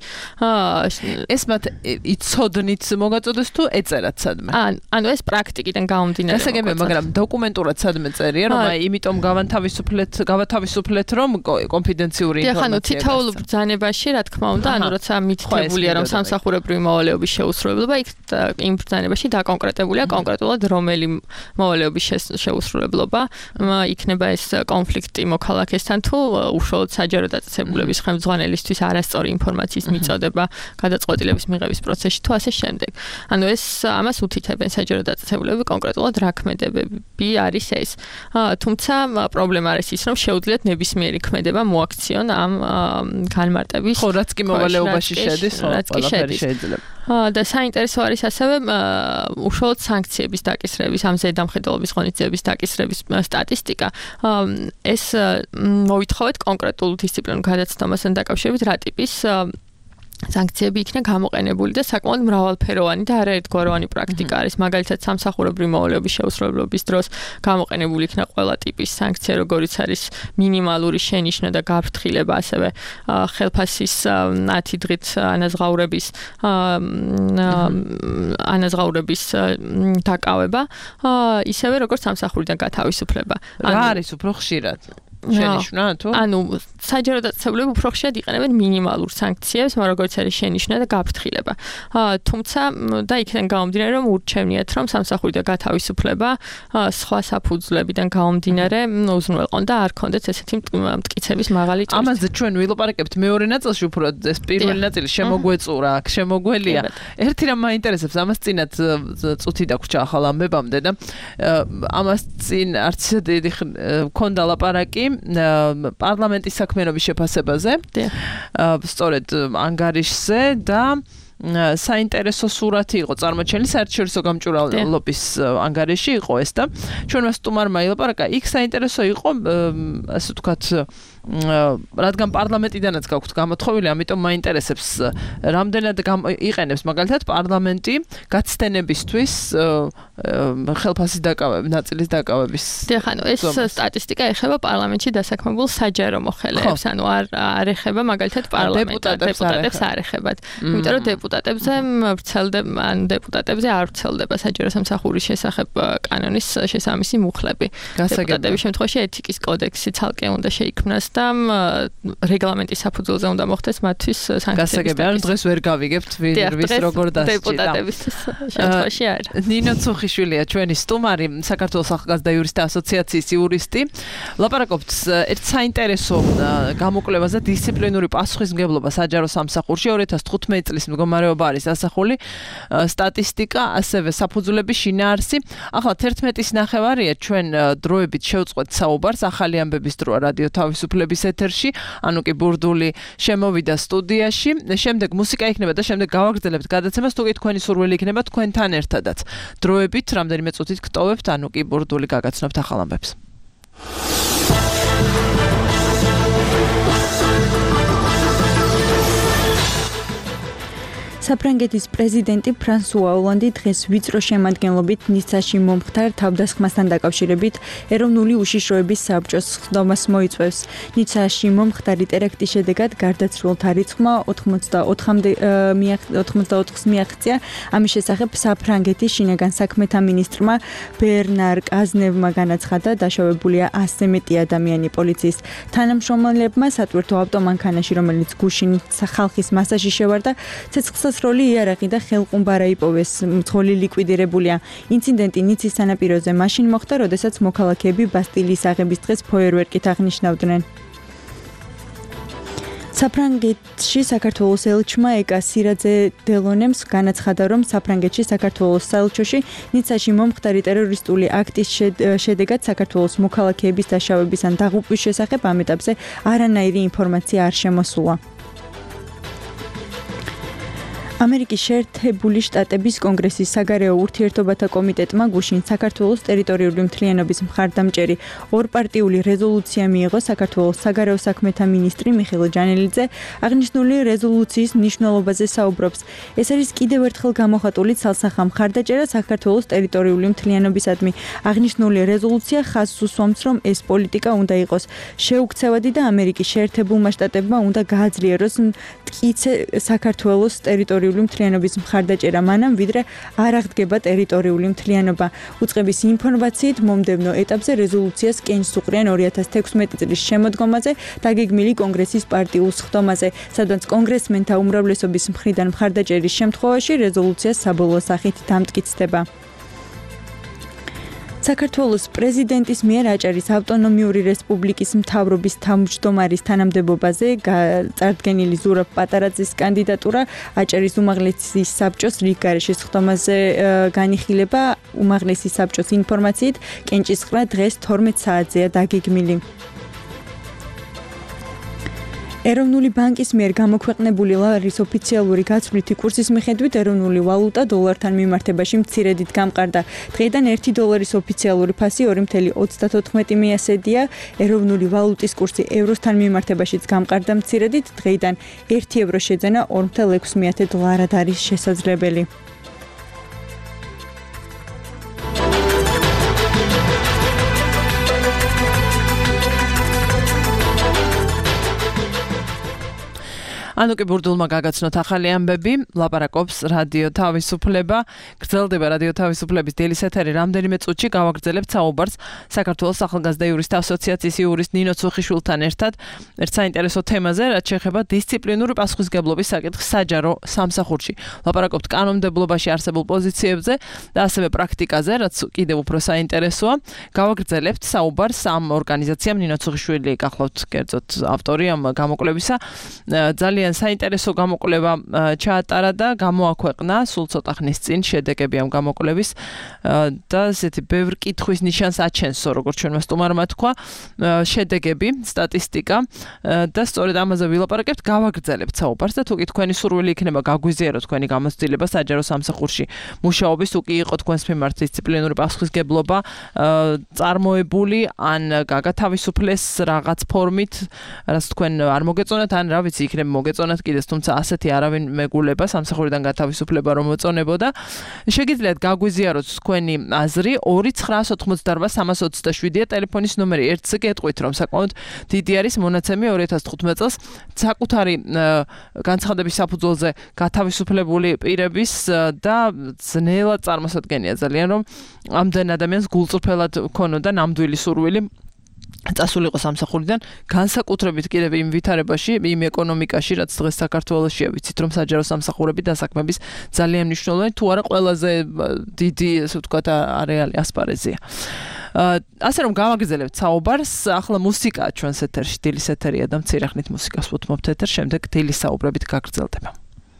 S3: ეს მათ იცოდნით mogაწოდეს თუ ეწერათ სადმე?
S5: ანუ ეს პრაქტიკიდან გამომდინარე.
S3: ესე იგი, მაგრამ დოკუმენტურად სადმე წერია, რომ აი იმიტომ გავანთავისუფლეთ გავათავისუფლეთ რომ კონფიდენციური ინფორმაცია.
S5: ანუ თითოეულ ბრძანებაში, რა თქმა უნდა, ანუ როცა მითითებულია რომ სამსახურებრივი მოვალეობის შეუსრულებლობა, იქ იმ ბრძანებაში დაკონკრეტებულია კონკრეტულად რომელი მოვალეობის შეუსრულებლობა იქნება ეს კონფლიქტი მოქალაქესთან თუ უშუალოდ საჯარო დაწესებულების ხელმძღვანელისთვის არასწორი ინფორმაციის მიწოდება გადაწყვეტილების მიღების პროცესში თუ ასე შემდეგ. ანუ ეს ამას უთითებენ საჯარო დაწესებულებები კონკრეტულად რა ქმედებები არის ეს. თუმცა პრობლემა არის ის რომ შეუძლიათ ნებისმიერი ქმედება მოაქციონ ამ განმარტების.
S3: ხო, რაც კი მოვალეობაში შედის, ყველაფერი შეიძლება.
S5: და საინტერესო არის ასევე უშუალოდ სანქციების დაკისრების, ამ ზედამხედველობის ღონისძიების დაკისრების სტატისტიკა. ეს მოვითხოვეთ კონკრეტულ დისციპლინურ გადაცდომასთან დაკავშირებით რა ტიპის სანქციები იქნა გამოყენებული და საკმაოდ მრავალფეროვანი და არაერთგვაროვანი პრაქტიკა არის. მაგალითად, სამსახურებრივი მოვალეობის შეუსრულებლობის დროს გამოყენებული იქნა ყველა ტიპის სანქცია, როგორიც არის მინიმალური შენიშვნა და გაფრთხილება, ასევე ხელფასის ათი დღით ანაზღაურების ანაზღაურების დაკავება, ისევე როგორც სამსახურიდან გათავისუფლება.
S3: რა არის უფრო ხშირად? შენიშვნა თუ?
S5: ანუ საჯარო დაწესებულებები უფრო ხშირად იყენებენ მინიმალურ სანქციებს, მაგრამ როგორც არის შენიშვნა და გაფრთხილება. თუმცა და იქიდან გამომდინარე, რომ ურჩევნიათ, რომ სამსახურიდან გათავისუფლება სხვა საფუძვლებიდან გამომდინარე უზრუნველყონ და არ ქონდეთ ესეთი მტკიცების მაღალი წესი.
S3: ამაზე ჩვენ ვილაპარაკებთ მეორე ნაწილში, უფრო ეს პირველი ნაწილი შემოგვეწურა, აქ შემოგველია. ერთი რამ მაინტერესებს, ამას წინათ წუთი დაგვრჩა ახალ ამბებამდე და ამას წინ არც დიდი ქონდა ლაპარაკი პარლამენტის საქმიანობის შეფასებაზე. სწორედ ანგარიშზე და საინტერესო სურათი იყო წარმოჩენილი საერთაშორისო გამჭვირვალობის ანგარიში იყო ეს და ჩვენ მას სტუმარმა ილაპარაკა, იქ საინტერესო იყო ასე ვთქვათ რადგან პარლამენტიდანაც გაქვთ გამოთხოვილი, ამიტომ მაინტერესებს რამდენად იყენებს მაგალითად პარლამენტი გაცდენებისთვის ხელფასის დაკავების, ნაწილის დაკავების.
S5: დიახ, ანუ ეს სტატისტიკა ეხება პარლამენტში დასაქმებულ საჯარო მოხელეებს, ანუ არ არ ეხება მაგალითად პარლამენტს, დეპუტატებს არ ეხებათ. იმიტომ რომ დეპუტატებზე ვრცელდება, ან დეპუტატებზე არ ვრცელდება საჯარო სამსახურის შესახებ კანონის შესაბამისი მუხლები. დეპუტატების შემთხვევაში ეთიკის კოდექსი ცალკე უნდა შეიქმნას და რეგლამენტის საფუძველზე უნდა მოხდეს მათთვის სანქციები.
S3: გასაგებია, რომ დღეს ვერ გავიგებთ ვინერვის როგორ დასჭირდა.
S5: დეპუტატების შემთხვევაში არ.
S3: ნინო ცუხიშვილია ჩვენი სტუმარი, საქართველოს ახალგაზრდა იურისტთა ასოციაციის იურისტი. ლაპარაკობთ ერთ საინტერესო გამოკვლევაზე დისციპლინური პასუხისმგებლობა საჯარო სამსახურში ორი ათას თხუთმეტი წლის მდგომარეობა არის ასახული სტატისტიკა, ასევე საფუძვლების შინაარსი. ახლა თერთმეტის ნახევარია ჩვენ დროებით შევწყვეტ საუბარს ახალი ამბების დროა რადიო თავისუფლების ეთერში, ანუკი ბურდული შემოვიდა სტუდიაში, შემდეგ მუსიკა იქნება და შემდეგ გავაგრძელებთ გადაცემას, თუ კი თქვენი სურვილი იქნება თქვენთან ერთადაც. დროებით რამდენიმე წუთით გტოვებთ ანუკი ბურდული გაგაცნობთ ახალ ამბებს.
S2: საფრანგეთის პრეზიდენტი ფრანსუა ოლანდი დღეს ვიწრო შემადგენლობით ნიცაში მომხდარ თავდასხმასთან დაკავშირებით ეროვნული უშიშროების საბჭოს სხდომას მოიწვევს. ნიცაში მომხდარი ტერაქტის შედეგად გარდაცვლილთა რიცხვმა ოცდაოთხს მიაღწია. ამის შესახებ საფრანგეთის შინაგან საქმეთა მინისტრმა ბერნარ კაზნევმა განაცხადა, დაშავებულია ასზე მეტი ადამიანი. პოლიციის თანამშრომლებმა სატვირთო ავტომანქანაში, რომელიც გუშინ ხალხის მასაში შევარდა, ცეცხლსასროლი იარაღი და ხელყუმბარა იპოვეს. მძღოლი ლიკვიდირებულია. ინციდენტი ნიცის სანაპიროზე მაშინ მოხდა, როდესაც მოქალაქეები ბასტილიის აღების დღეს ფოიერვერკით აღნიშნავდნენ. საფრანგეთში საქართველოს ელჩმა ეკა სირაძე დელონემს განაცხადა, რომ საფრანგეთში საქართველოს საელჩოში ნიცაში მომხდარი ტერორისტული აქტის შედეგად საქართველოს მოქალაქეების დაშავების ან დაღუპვის შესახებ ამ ეტაპზე არანაირი ინფორმაცია არ შემოსულა. ამერიკის შეერთებული შტატების კონგრესის საგარეო ურთიერთობათა კომიტეტმა გუშინ საქართველოს ტერიტორიული მთლიანობის მხარდამჭერი ორპარტიული რეზოლუცია მიიღო. საქართველოს საგარეო საქმეთა მინისტრი მიხეილ ჯანელიძე აღნიშნული რეზოლუციის მნიშვნელობაზე საუბრობს. ეს არის კიდევ ერთხელ გამოხატული ცალსახა მხარდაჭერა საქართველოს ტერიტორიული მთლიანობისადმი. აღნიშნული რეზოლუცია ხაზს უსვამს, რომ ეს პოლიტიკა უნდა იყოს შეუქცევადი და ამერიკის შეერთებულმა შტატებმა უნდა გააძლიეროს მტკიცე საქართველოს ტერიტორიული მთლიანობის მხარდაჭერა მანამ, ვიდრე არ აღდგება ტერიტორიული მთლიანობა. უწყების ინფორმაციით მომდევნო ეტაპზე რეზოლუციას კენჭს უყრიან ორი ათას თექვსმეტი წლის შემოდგომაზე დაგეგმილი კონგრესის პარტიულ სხდომაზე, სადაც კონგრესმენთა უმრავლესობის მხრიდან მხარდაჭერის შემთხვევაში რეზოლუცია საბოლოო სახით დამტკიცდება. საქართველოს პრეზიდენტის მიერ აჭარის ავტონომიური რესპუბლიკის მთავრობის თავმჯდომარის თანამდებობაზე წარდგენილი ზურაბ პატარაძის კანდიდატურა აჭარის უმაღლესი საბჭოს რიგ გარეშე სხდომაზე განიხილება. უმაღლესი საბჭოს ინფორმაციით კენჭისყრა დღეს თორმეტ საათზეა დაგეგმილი. ეროვნული ბანკის მიერ გამოქვეყნებული ლარის ოფიციალური გაცვლითი კურსის მიხედვით ეროვნული ვალუტა დოლართან მიმართებაში მცირედით გამყარდა. დღეიდან ერთი დოლარის ოფიციალური ფასი ორი ათეული ოცდათოთხმეტი მიასედია. ეროვნული ვალუტის კურსი ევროსთან მიმართებაშიც გამყარდა მცირედით. დღეიდან ერთი ევრო შეძენა ორი ათეული ექვსმეათე დოლარად არის შესაძლებელი.
S3: ანუკი ბურდულმა გაგაცნოთ ახალი ამბები, ლაპარაკობს რადიო თავისუფლება, გრძელდება რადიო თავისუფლების დილის ეთერი რამდენიმე წუთში გავაგრძელებთ საუბარს საქართველოს ახალგაზრდა იურისტთა ასოციაციის იურისტ ნინო ცუხიშვილთან ერთად ერთ საინტერესო თემაზე, რაც შეეხება დისციპლინური პასუხისმგებლობის საკითხს საჯარო სამსახურში. ლაპარაკობთ კანონმდებლობაში არსებულ პოზიციებზე და ასევე პრაქტიკაზე, რაც კიდევ უფრო საინტერესოა. გავაგრძელებთ საუბარს ამ ორგანიზაციამ ნინო ცუხიშვილი გახლავთ კერძოდ ავტორი ამ გამოკვლევისა. ძალიან საინტერესო გამოკვლევა ჩაატარა და გამოაქვეყნა სულ ცოტა ხნის წინ შედეგები ამ გამოკვლევის და ესეთი ბევრ კითხვის ნიშანს აჩენსო, როგორც ჩვენმა სტუმარმა თქვა, შედეგები, სტატისტიკა და სწორედ ამაზე ვილაპარაკებთ, გავაგრძელებთ საუბარს და თუ კი თქვენი სურვილი იქნება გაგვიზიაროთ თქვენი გამოცდილება საჯარო სამსახურში მუშაობის, თუ კი იყო თქვენს მიმართ დისციპლინური პასუხისმგებლობა წარმოებული ან გაგათავისუფლეს რაღაც ფორმით, რაც თქვენ არ მოგეწონათ, ან რა ვიცი, იქნება მოგეწონათ კიდეს, თუმცა ასეთი არავინ მეგულება სამსახურიდან გათავისუფლება რომ მოწონებოდა. შეგიძლიათ გაგვიზიაროთ თქვენი აზრი ორი ცხრაას ოთხმოცდაარბა სამას ოცდაშვიდია ტელეფონის ნომერი. ერთს გეტყვით, რომ საკმაოდ დიდი არის მონაცემი ორი ათას თხუთმეტ წელს საკუთარი განცხადების საფუძველზე გათავისუფლებული პირების და ძნელად წარმოსადგენია ძალიან, რომ ამდენ ადამიანს გულწრფელად ქონოდა ნამდვილი სურვილი წასულიყო სამსახურიდან განსაკუთრებით კიდევ იმ ვითარებაში, იმ ეკონომიკაში, რაც დღეს საქართველოშია, ვიცით რომ საჯარო სამსახურები დასაქმების ძალიან მნიშვნელოვანი, თუ არა ყველაზე დიდი, ასე ვთქვათ, არეალი ასპარეზია. ასე რომ გავაგრძელებთ საუბარს, ახლა მუსიკაა ჩვენს ეთერში, დილის ეთერია და მცირე ხნით მუსიკას ვუთმობთ ეთერში, შემდეგ დილის საუბრებით გაგრძელდება.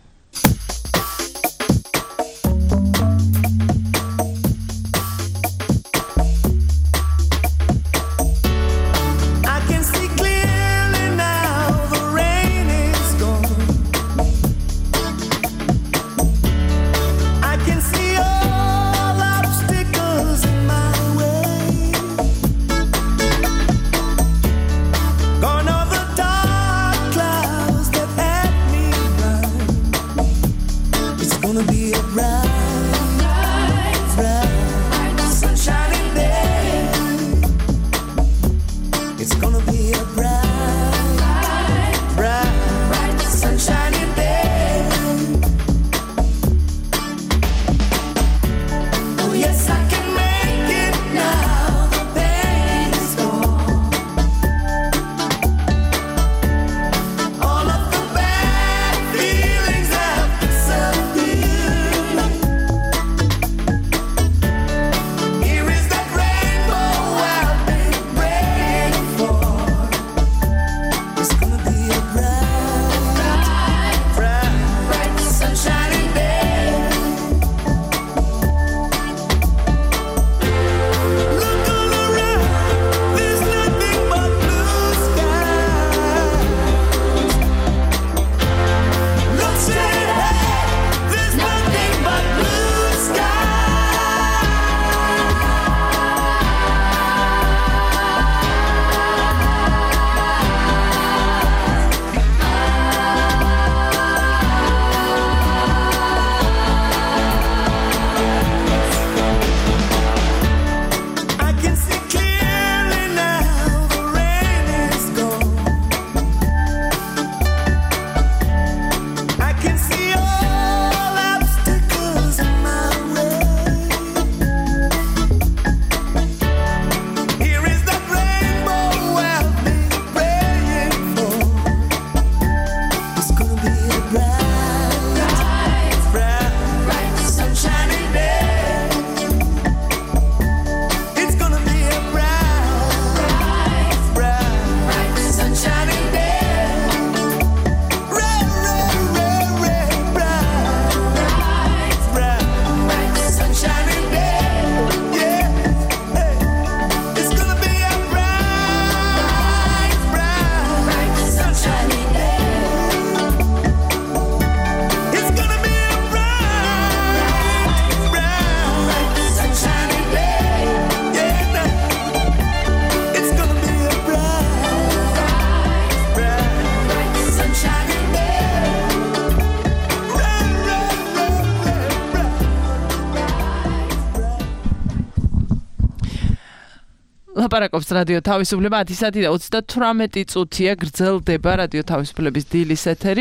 S3: ლაპარაკობს რადიო თავისუფლება ათი საათი და ოცდათვრამეტი წუთია გრძელდება რადიო თავისუფლების დილის ეთერი.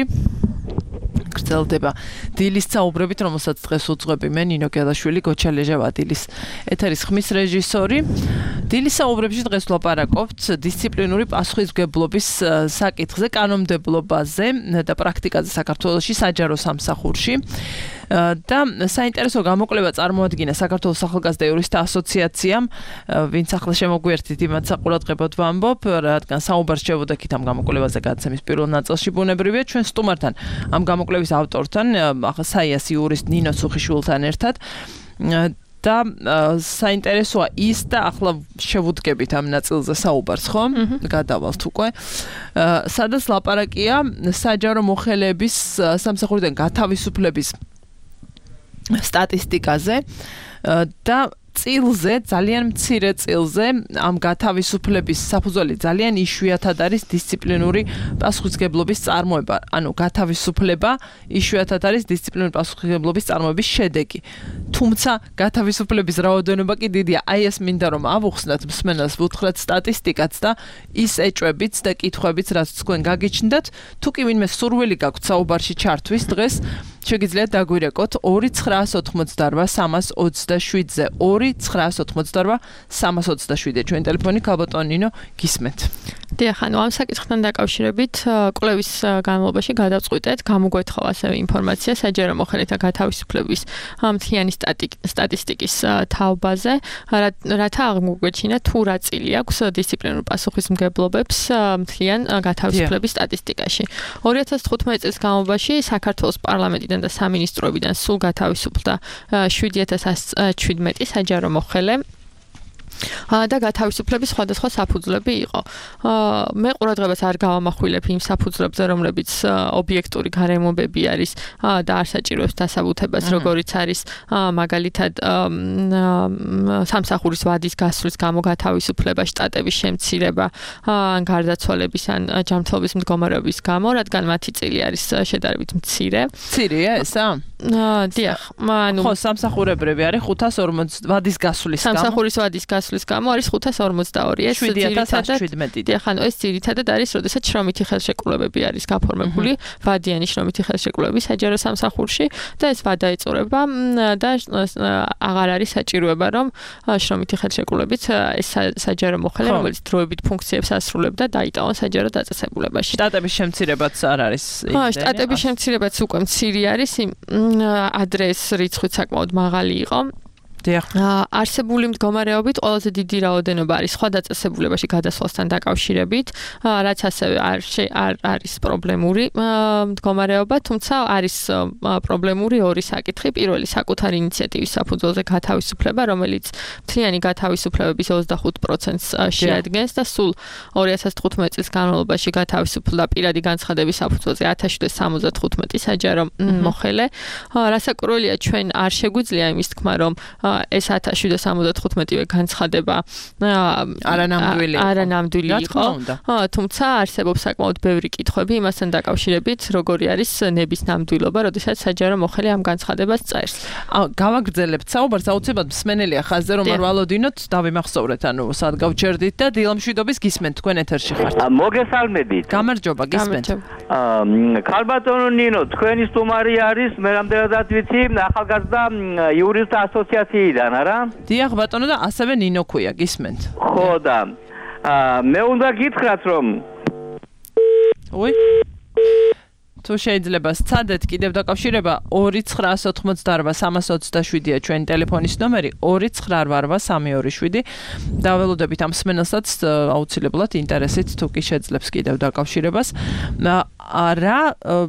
S3: გრძელდება დილის საუბრებით, რომელსაც დღეს უძღვები მე ნინო გელაშვილი, გოჩა ლეჟავა დილის ეთერის ხმის რეჟისორი. დილის საუბრებში დღეს ვლაპარაკობთ დისციპლინური პასუხისმგებლობის საკითხზე, კანონმდებლობაზე და პრაქტიკაზე საქართველოში საჯარო სამსახურში. და საინტერესო გამოკვლევა წარმოადგინა საქართველოს ახალგაზრდა იურისტთა ასოციაციამ, ვინც ახლა შემოგვიერთდით იმათ საყურადღებოდ ვამბობ, რადგან საუბარს შევუდექით ამ გამოკვლევაზე გადაცემის პირველ ნაწილში ბუნებრივია ჩვენ სტუმართან, ამ გამოკვლევის ავტორთან, ახლა საიას იურისტ ნინო ცუხიშვილთან ერთად. და საინტერესოა ის და ახლა შევუდგებით ამ ნაწილზე საუბარს, ხო? გადავალთ უკვე. სადაც ლაპარაკია საჯარო მოხელეების სამსახურიდან გათავისუფლების სტატისტიკაზე და წილზე, ძალიან მცირე წილზე ამ გათავისუფლების საფუძველი ძალიან იშვიათად არის დისციპლინური პასუხისმგებლობის წარმოება. ანუ გათავისუფლება იშვიათად არის დისციპლინური პასუხისმგებლობის წარმოების შედეგი. თუმცა გათავისუფლების რაოდენობა კი დიდია. აი ეს მინდა რომ ავუხსნათ მსმენელს, ვუთხრათ სტატისტიკაც და ის ეჭვებიც და კითხვებიც, რაც თქვენ გაგიჩნდათ, თუ კი ვინმე სურვილი გაქვთ საუბარში ჩართვის დღეს შეგიძლიათ დაგვირეკოთ ორი ცხრაას ოთხმოცდაორვა სამას ოცდაშვიდზე ორი ცხრაას ოთხმოცდაორვა სამას ოცდაშვიდზე ჩვენ ტელეფონი ქალბატონო ნინო გისმენთ.
S5: დიახ, ანუ ამ საკითხთან დაკავშირებით კვლევის განმავლობაში გადავწყვიტეთ გამოგვეთხოვ ასევე ინფორმაცია საჯარო მოხელეთა გათავისუფლების მთლიანი სტატისტიკის თაობაზე, რათა აღმოგვეჩინა თუ რა წილი აქვს დისციპლინურ პასუხისმგებლობებს მთლიან გათავისუფლების სტატისტიკაში. ორი ათას თხუთმეტი წლის განმავლობაში საქართველოს პარლამენტიდან და სამინისტროებიდან სულ გათავისუფლდა შვიდი ათას ასი შვიდმეტი საჯარო მოხელე და გათავისუფლების სხვადასხვა საფუძვლები იყო. მე ყურადღებას არ გავამახვილებ იმ საფუძვლებზე, რომლებიც ობიექტური გარემოებები არის და არ საჭიროებს დასაბუთებას, როგორიც არის მაგალითად სამსახურის ვადის გასვლის გამო გათავისუფლება, შტატების შემცირება, ან გარდაცვალების ან ჯანმრთელობის მდგომარეობის გამო, რადგან მათი წილი არის შედარებით მცირე.
S3: მცირეა ესა?
S5: დიახ, ანუ
S3: ხო, სამსახურებრები არის ხუთას ორმოცდაორი ვადის გასვლის გამო.
S5: სამსახურის ვადის გასვლის გამო არის ხუთას ორმოცდაორი. ეს
S3: შვიდი ათას ათს შვიდმეტი.
S5: დიახ, ანუ ეს ძირითადად არის, როდესაც შრომითი ხელშეკრულებები არის გაფორმებული, ვადიანი შრომითი ხელშეკრულების საჯარო სამსახურში და ეს ვადა ეწურება და აღარ არის საჭიროება, რომ შრომითი ხელშეკრულებით ეს საჯარო მოხელე, რომელიც დროებით ფუნქციებს ასრულებდა, დაიტოვონ საჯარო დაწესებულებაში.
S3: შტატების შემცირებაც არ არის.
S5: ხო, შტატების შემცირებაც უკვე მცირე არის, ადრეს რიცხვიც საკმაოდ მაღალი იყო. არსებული მდგომარეობით ყველაზე დიდი რაოდენობა არის სხვა დაწესებულებაში გადასვლასთან დაკავშირებით, რაც ასევე არ არის პრობლემური მდგომარეობა, თუმცა არის პრობლემური ორი საკითხი. პირველი საკუთარი ინიციატივის საფუძველზე გათავისუფლება, რომელიც მთლიანი გათავისუფლებების ოცდახუთ პროცენტს შეადგენს და სულ ორი ათას თხუთმეტი წლის განმავლობაში გათავისუფლდა პირადი განცხადების საფუძველზე ათას შვიდსა სამოცდათხუთმეტი საჯარო მოხელე. რასაკვირველია, ჩვენ არ შეგვიძლია იმის თქმა, რომ ეს ათას შვიდსა სამოცდათხუთმეტივე განცხადება
S3: არანამდვილი
S5: არანამდვილი იყო. თუმცა არსებობს საკმაოდ ბევრი კითხვები იმასთან დაკავშირებით, როგორი არის ნების ნამდვილობა, როდესაც საჯარო მოხელე ამ განცხადებას წერს.
S3: გავაგრძელებთ საუბარს, აუცილებლად მსმენელია ხაზზე, რომ არ ვალოდინოთ, დავიმახსოვრეთ, ანუ სად გავჩერდით და დილამშვიდობის გისმენთ, თქვენ ეთერში ხართ.
S6: მოგესალმებით.
S3: გამარჯობა, გისმენთ.
S6: ქალბატონო ნინო, თქვენი სტუმარი არის, მე რამდენადაც ვიცი, ახალგაზრდა იურისტთა ასოციაციიდან, არა?
S3: დიახ, ბატონო და ასევე ნინო ქვია, გისმენთ.
S6: ხო და მე უნდა გითხრათ, რომ
S3: ой თუ შეიძლება სცადეთ კიდევ დაკავშირება ორი ცხრაას ოთხმოცდაორვა სამას ოცდაშვიდია ჩვენი ტელეფონის ნომერი ორი ცხრაასი სამი ორი შვიდი. დაველოდებით ამ მსმენელსაც აუცილებლად ინტერესით თუ კი შეძლებს კიდევ დაკავშირებას. რა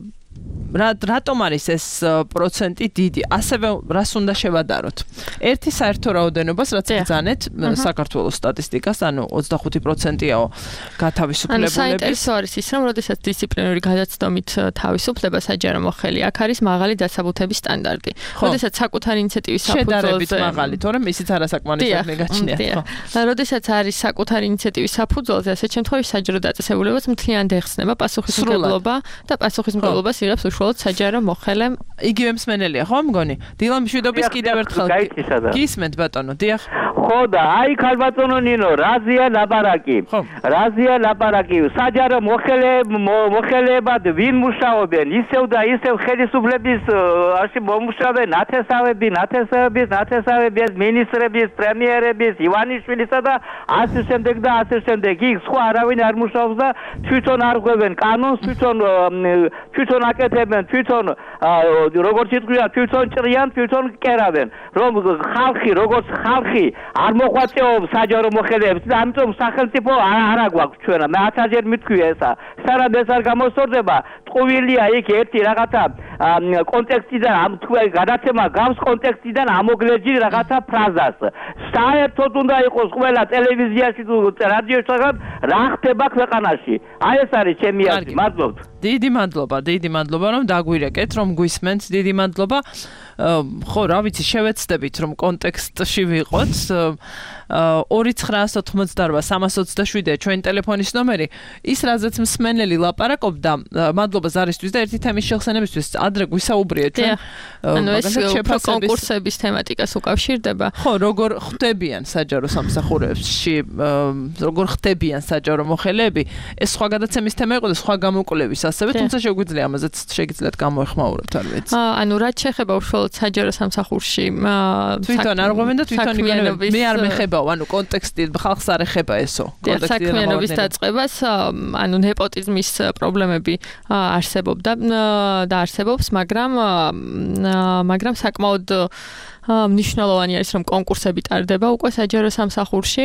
S3: რატომ არის ეს პროცენტი დიდი? ასევე რას უნდა შევადაროთ? ერთი საერთო რაოდენობას რაც ბრძანეთ საქართველოს სტატისტიკას, ანუ ოცდახუთი პროცენტიაო გათავისუფლებულების.
S5: ანუ საინტერესო არის ის, რომ როდესაც დისციპლინური გადაცდომით თავისუფლება საჯარო მოხელი, აქ არის მაღალი დასაბუთების სტანდარტი. როდესაც საკუთარი ინიციატივის საფუძველზე
S3: მაღალი, თორემ ისიც არასაკმარისად მეგაჩნიათ,
S5: ხო. როდესაც არის საკუთარი ინიციატივის საფუძველზე, ასეთ შემთხვევაში საჯარო დაწესებულებას მთლიანად ეხსნება პასუხისმგებლობა და პასუხისმგებლობას იღებს უშუალოდ საჯარო მოხელემ.
S3: იგივე მსმენელია, ხო მგონი? დილამშვიდობის კიდევ ერთხელ გისმენთ ბატონო, დიახ.
S6: ხო და აი ქალბატონო ნინო, რაზია ლაპარაკი? რაზია ლაპარაკი? საჯარო მოხელე მოხელებად ვინ მუშაობენ? ისევ და ისევ ხელისუფლების ასე მომუშავენ ნათესავები, ნათესავების, ნათესავების, მინისტრების, პრემიერების, ივანიშვილისა და ასე შემდეგ და ასე შემდეგ. იქ სხვა არავინ არ მუშაობს და თვითონ არ ღვევენ კანონს, თვითონ თვითონ აკეთებენ, თვითონ როგორც იტყვია, თვითონ ჭრიან, თვითონ კერავენ. რომ ხალხი, როგორც ხალხი არ მოღვაწეობს საჯარო მოხელეებს და ამიტომ სახელმწიფო არ აგვაქვს ჩვენ. მე ათასჯერ მithქვია ესა. სანამ ეს არ გამოსწორდება, ტყუილია იქ ერთი რაღაცა კონტექსტიდან ამ თქვა გადაცემა გავს კონტექსტიდან ამოგლეჯი რაღაცა ფრაზას. საერთოდ უნდა იყოს ყველა ტელევიზიაში თუ რადიოში რა ხდება ქვეყანაში. აი ეს არის ჩემი აზრი. მადლობთ.
S3: დიდი მადლობა, დიდი მადლობა რომ დაგვირეკეთ, რომ გვისმენთ, დიდი მადლობა. ხო, რა ვიცი, შევეცდებით რომ კონტექსტში ვიყოთ. ორი ცხრაას ოთხმოცდაორვა სამას ოცდაშვიდია ჩვენი ტელეფონის ნომერი. ის რაზეც მსმენელი ლაპარაკობდა, მადლობა ზარისთვის და ერთი თემის შეხსენებისთვის ადრე გვისაუბრია ჩვენ.
S5: ანუ ეს კონკურსების თემატიკას უკავშირდება.
S3: ხო, როგორ ხდებიან საჯარო სამსახურებში, როგორ ხდებიან საჯარო მოხელეები, ეს სხვა გადაცემის თემა იყო და სხვა გამოკვლევის ასევე, თუმცა შეგვიძლია ამაზეც შეგიძლიათ გამოეხმაუროთ, არ ვიცი.
S5: ანუ რაც შეეხება უშუალოდ საჯარო სამსახურში,
S3: თვითონ არ ღვევენ და თვითონ იგონებენ. მე არ მეხებაო, ანუ კონტექსტი ხალხს არ ეხება ესო.
S5: საქმიანობის დაწყებას, ანუ ნეპოტიზმის პრობლემები არსებობდა და არსებობს, მაგრამ მაგრამ საკმაოდ მნიშვნელოვანი არის, რომ კონკურსები ტარდება უკვე საჯარო სამსახურში.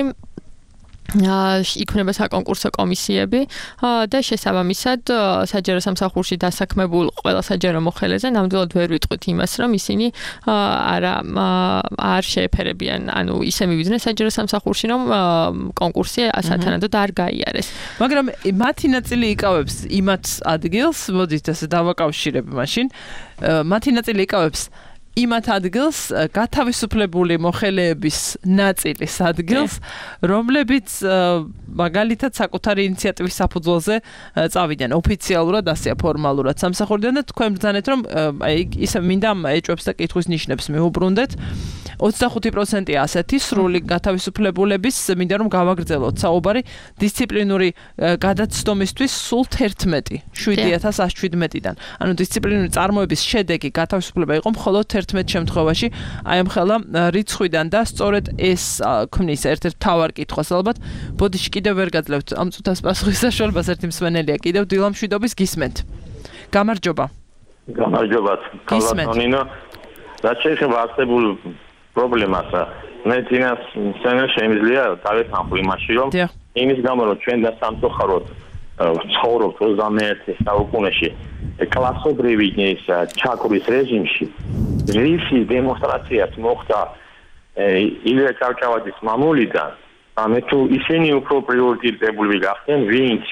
S5: იქმნება საკონკურსო კომისიები და შესაბამისად საჯარო სამსახურში დასაქმებულ ყველა საჯარო მოხელეზე ნამდვილად ვერ ვიტყვით იმას, რომ ისინი არა არ შეეფერებიან, ანუ ისე მივიდნენ საჯარო სამსახურში, რომ კონკურსი სათანადოდ არ გაიარეს.
S3: მაგრამ მათი ნაწილი იკავებს იმათ ადგილს, მოდით ასე დავაკავშირებ მაშინ, მათი ნაწილი იკავებს იმათ ადგილს, გათავისუფლებული მოხელეების ნაწილის ადგილს, რომლებიც მაგალითად საკუთარი ინიციატივის საფუძველზე წავიდნენ ოფიციალურად, ასეა ფორმალურად სამსახურიდან და თქვენ ბრძანეთ, რომ აი ისე მინდა ეჭვებს და კითხვის ნიშნებს მივუბრუნდეთ. ოცდახუთი პროცენტი ასეთი სრული გათავისუფლებულების მინდა რომ გავაგრძელოთ საუბარი დისციპლინური გადაცდომისთვის სულ თერთმეტი, შვიდი ათას ათს შვიდმეტიდან. ანუ დისციპლინური წარმოების შედეგი გათავისუფლება იყო მხოლოდ თერთმეტ შემთხვევაში, აი ამ ხელა რიცხვიდან და სწორედ ეს ქმნის ერთ-ერთ მთავარ კითხვას ალბათ. ბოდიში კიდევ ვერ გაძლევთ ამ წუთას პასუხის საშუალებას, ერთი მსმენელია კიდევ დილამშვიდობის გისმენთ. გამარჯობა.
S7: გამარჯობა. კალათონინო. რაც შეეხება არსებულ პრობლემას, მე წინას სცენა შემიძლია დავეთანხმო იმაში, რომ იმის გამო რომ ჩვენ და სამწუხაროდ ცხოვრობთ ოცდამეერთე საუკუნეში კლასობრივი ის ჩაკრის რეჟიმში, რის დემონსტრაციას მოხდა ილია ჭავჭავაძის მამულიდან, ამე თუ ისინი უფრო პრიორიტეტებული გახდნენ, ვინც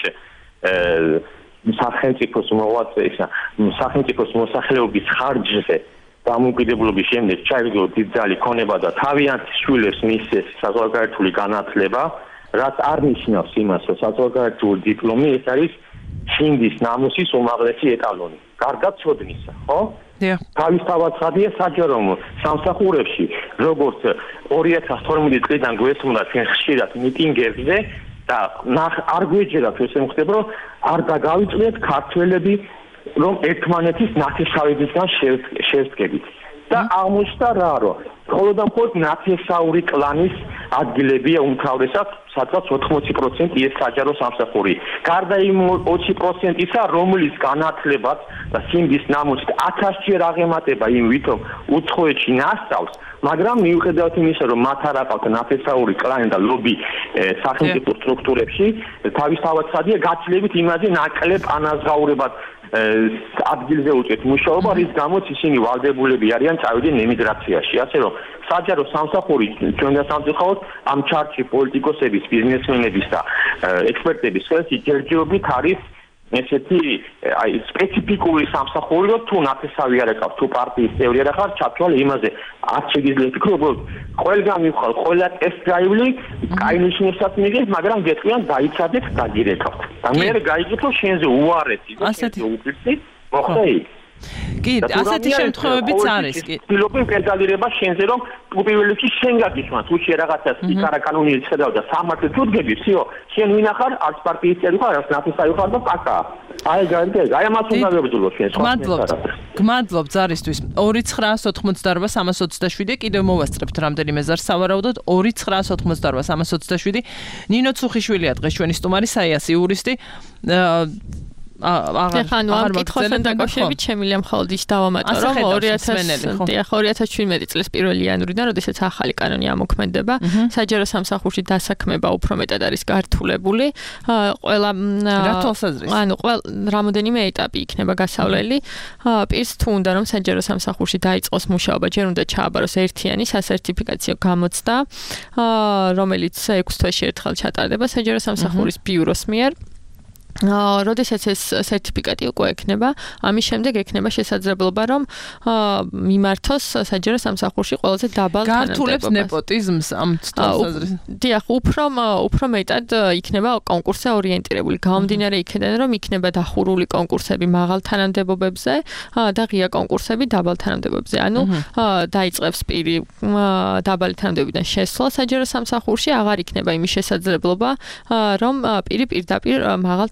S7: სახელმწიფოს მოღვაწე ისა სახელმწიფოს მოსახლეობის ხარჯზე დამოუკიდებლობის შემდეგ ჩაიგდო დიდძალი ქონება და თავიანთ შვილებს მისცეს საზღვარგარეთული განათლება, რაც არ ნიშნავს იმას, რომ საზღვარგარეთული დიპლომი ეს არის შინდის ნამუსის უმაღლესი ეტალონი. კარგად ცოდნისა, ხო? თავისთავად ხადია საჯარო სამსახურებში, როგორც ორი ათას თორმეტი წლიდან გვესმოდა ჩვენ ხშირად მიტინგებზე და არ გვეჯერათ ეს მოხდება, რომ არ დაგავიწყდეთ ქართველები რომ ერთმანეთის ნათესავებისგან შევსდგებით. და აღმოჩნდა რა, რომ მხოლოდ და მხოლოდ ნათესაური კლანის ადგილებია უმთავრესად, სადღაც ოთხმოცი პროცენტი ეს საჯარო სამსახური. გარდა იმ ოცი პროცენტისა, რომლის განათლებაც და სიმდის ნამუსით ათასჯერ აღემატება იმ ვითომ უცხოეთში ნასწავს, მაგრამ მიუხედავად იმისა, რომ მათ არ აყავთ ნათესაური კლანი და ლობი სახელმწიფო სტრუქტურებში, თავისთავად ხადია გაცილებით იმაზე ნაკლებ ანაზღაურებად ადგილზე უწევთ მუშაობა, რის გამოც ისინი ვალდებულები არიან წავიდნენ ემიგრაციაში. ასე რომ საჯარო სამსახური ჩვენ და სამწუხაროდ ამ ჩარტში პოლიტიკოსების, ბიზნესმენების და ექსპერტების ხელში ჯერჯერობით არის ესეთი აი სპეციფიკური სამსახური, რომ თუ ნათესავი არ აკავთ, თუ პარტიის წევრი არ ხარ, ჩათვალე იმაზე არ შეგიძლიათ ფიქრობ, ყველგან მივხვალ, ყველა ტესტ გაივლი, კაი ნიშნებსაც მიგეთ, მაგრამ გეტყვიან დაიცადეთ, დაგირეკავთ. და მე გაიგეთ, რომ შენზე უარესი და შენზე უპირსი მოხდა იქ.
S3: კი, ასეთი შემთხვევებიც არის, კი.
S7: ფილოპინ პენტალირება შენზე, რომ პირველ რიგში შენ გაგიშვან, თუ შე რაღაცას იქარა კანონიერი ხედავ და სამართლე თუდგები, всё, შენ ვინ ახარ, არც პარტიის წევრი ხარ, არც ნათესავი ხარ და პაკა. აი გაიგე, აი ამას უნდა ვებრძოლო ჩვენ სხვა.
S3: გმადლობთ. გმადლობთ ზარისთვის. ორი ცხრაას ოთხმოცდაორვა სამას ოცდაშვიდი კიდევ მოვასწრებთ რამდენიმე ზარს სავარაუდოდ ორი ცხრაას ოთხმოცდაორვა სამას ოცდაშვიდი. ნინო ცუხიშვილია დღეს ჩვენი სტუმარი, საიასი იურისტი.
S5: აღარ აღარ მოგწესენ დაკავშირებით შემიძლია მხოლოდ ის დავამატო, რომ ორი ათას შვიდმეტი წლის პირველი იანვრიდან, როდესაც ახალი კანონი ამოქმედება, საჯარო სამსახურში დასაქმება უფრო მეტად არის გართულებული. ყველა ანუ ყველა რამოდენიმე ეტაპი იქნება გასავლელი. პირს თუ უნდა რომ საჯარო სამსახურში დაიწყოს მუშაობა, ჯერ უნდა ჩააბაროს ერთიანი სასერტიფიკაციო გამოცდა, რომელიც ექვს თვეში ერთხელ ჩატარდება საჯარო სამსახურის ბიუროს მიერ. როდესაც ეს სერტიფიკატი უკვე ექნება, ამის შემდეგ ექნება შესაძლებლობა, რომ მიმართოს საჯარო სამსახურში ყველაზე დაბალ თანამდებობას.
S3: გართულებს ნეპოტიზმს ამ თვალსაზრისით.
S5: დიახ, უფრო უფრო მეტად იქნება კონკურსზე ორიენტირებული. გამომდინარე იქიდან, რომ იქნება დახურული კონკურსები მაღალ თანამდებობებზე და ღია კონკურსები დაბალ თანამდებობებზე. ანუ დაიწყებს პირი დაბალი თანამდებობიდან შესვლა საჯარო სამსახურში, აღარ იქნება იმის შესაძლებლობა, რომ პირი პირდაპირ მაღალ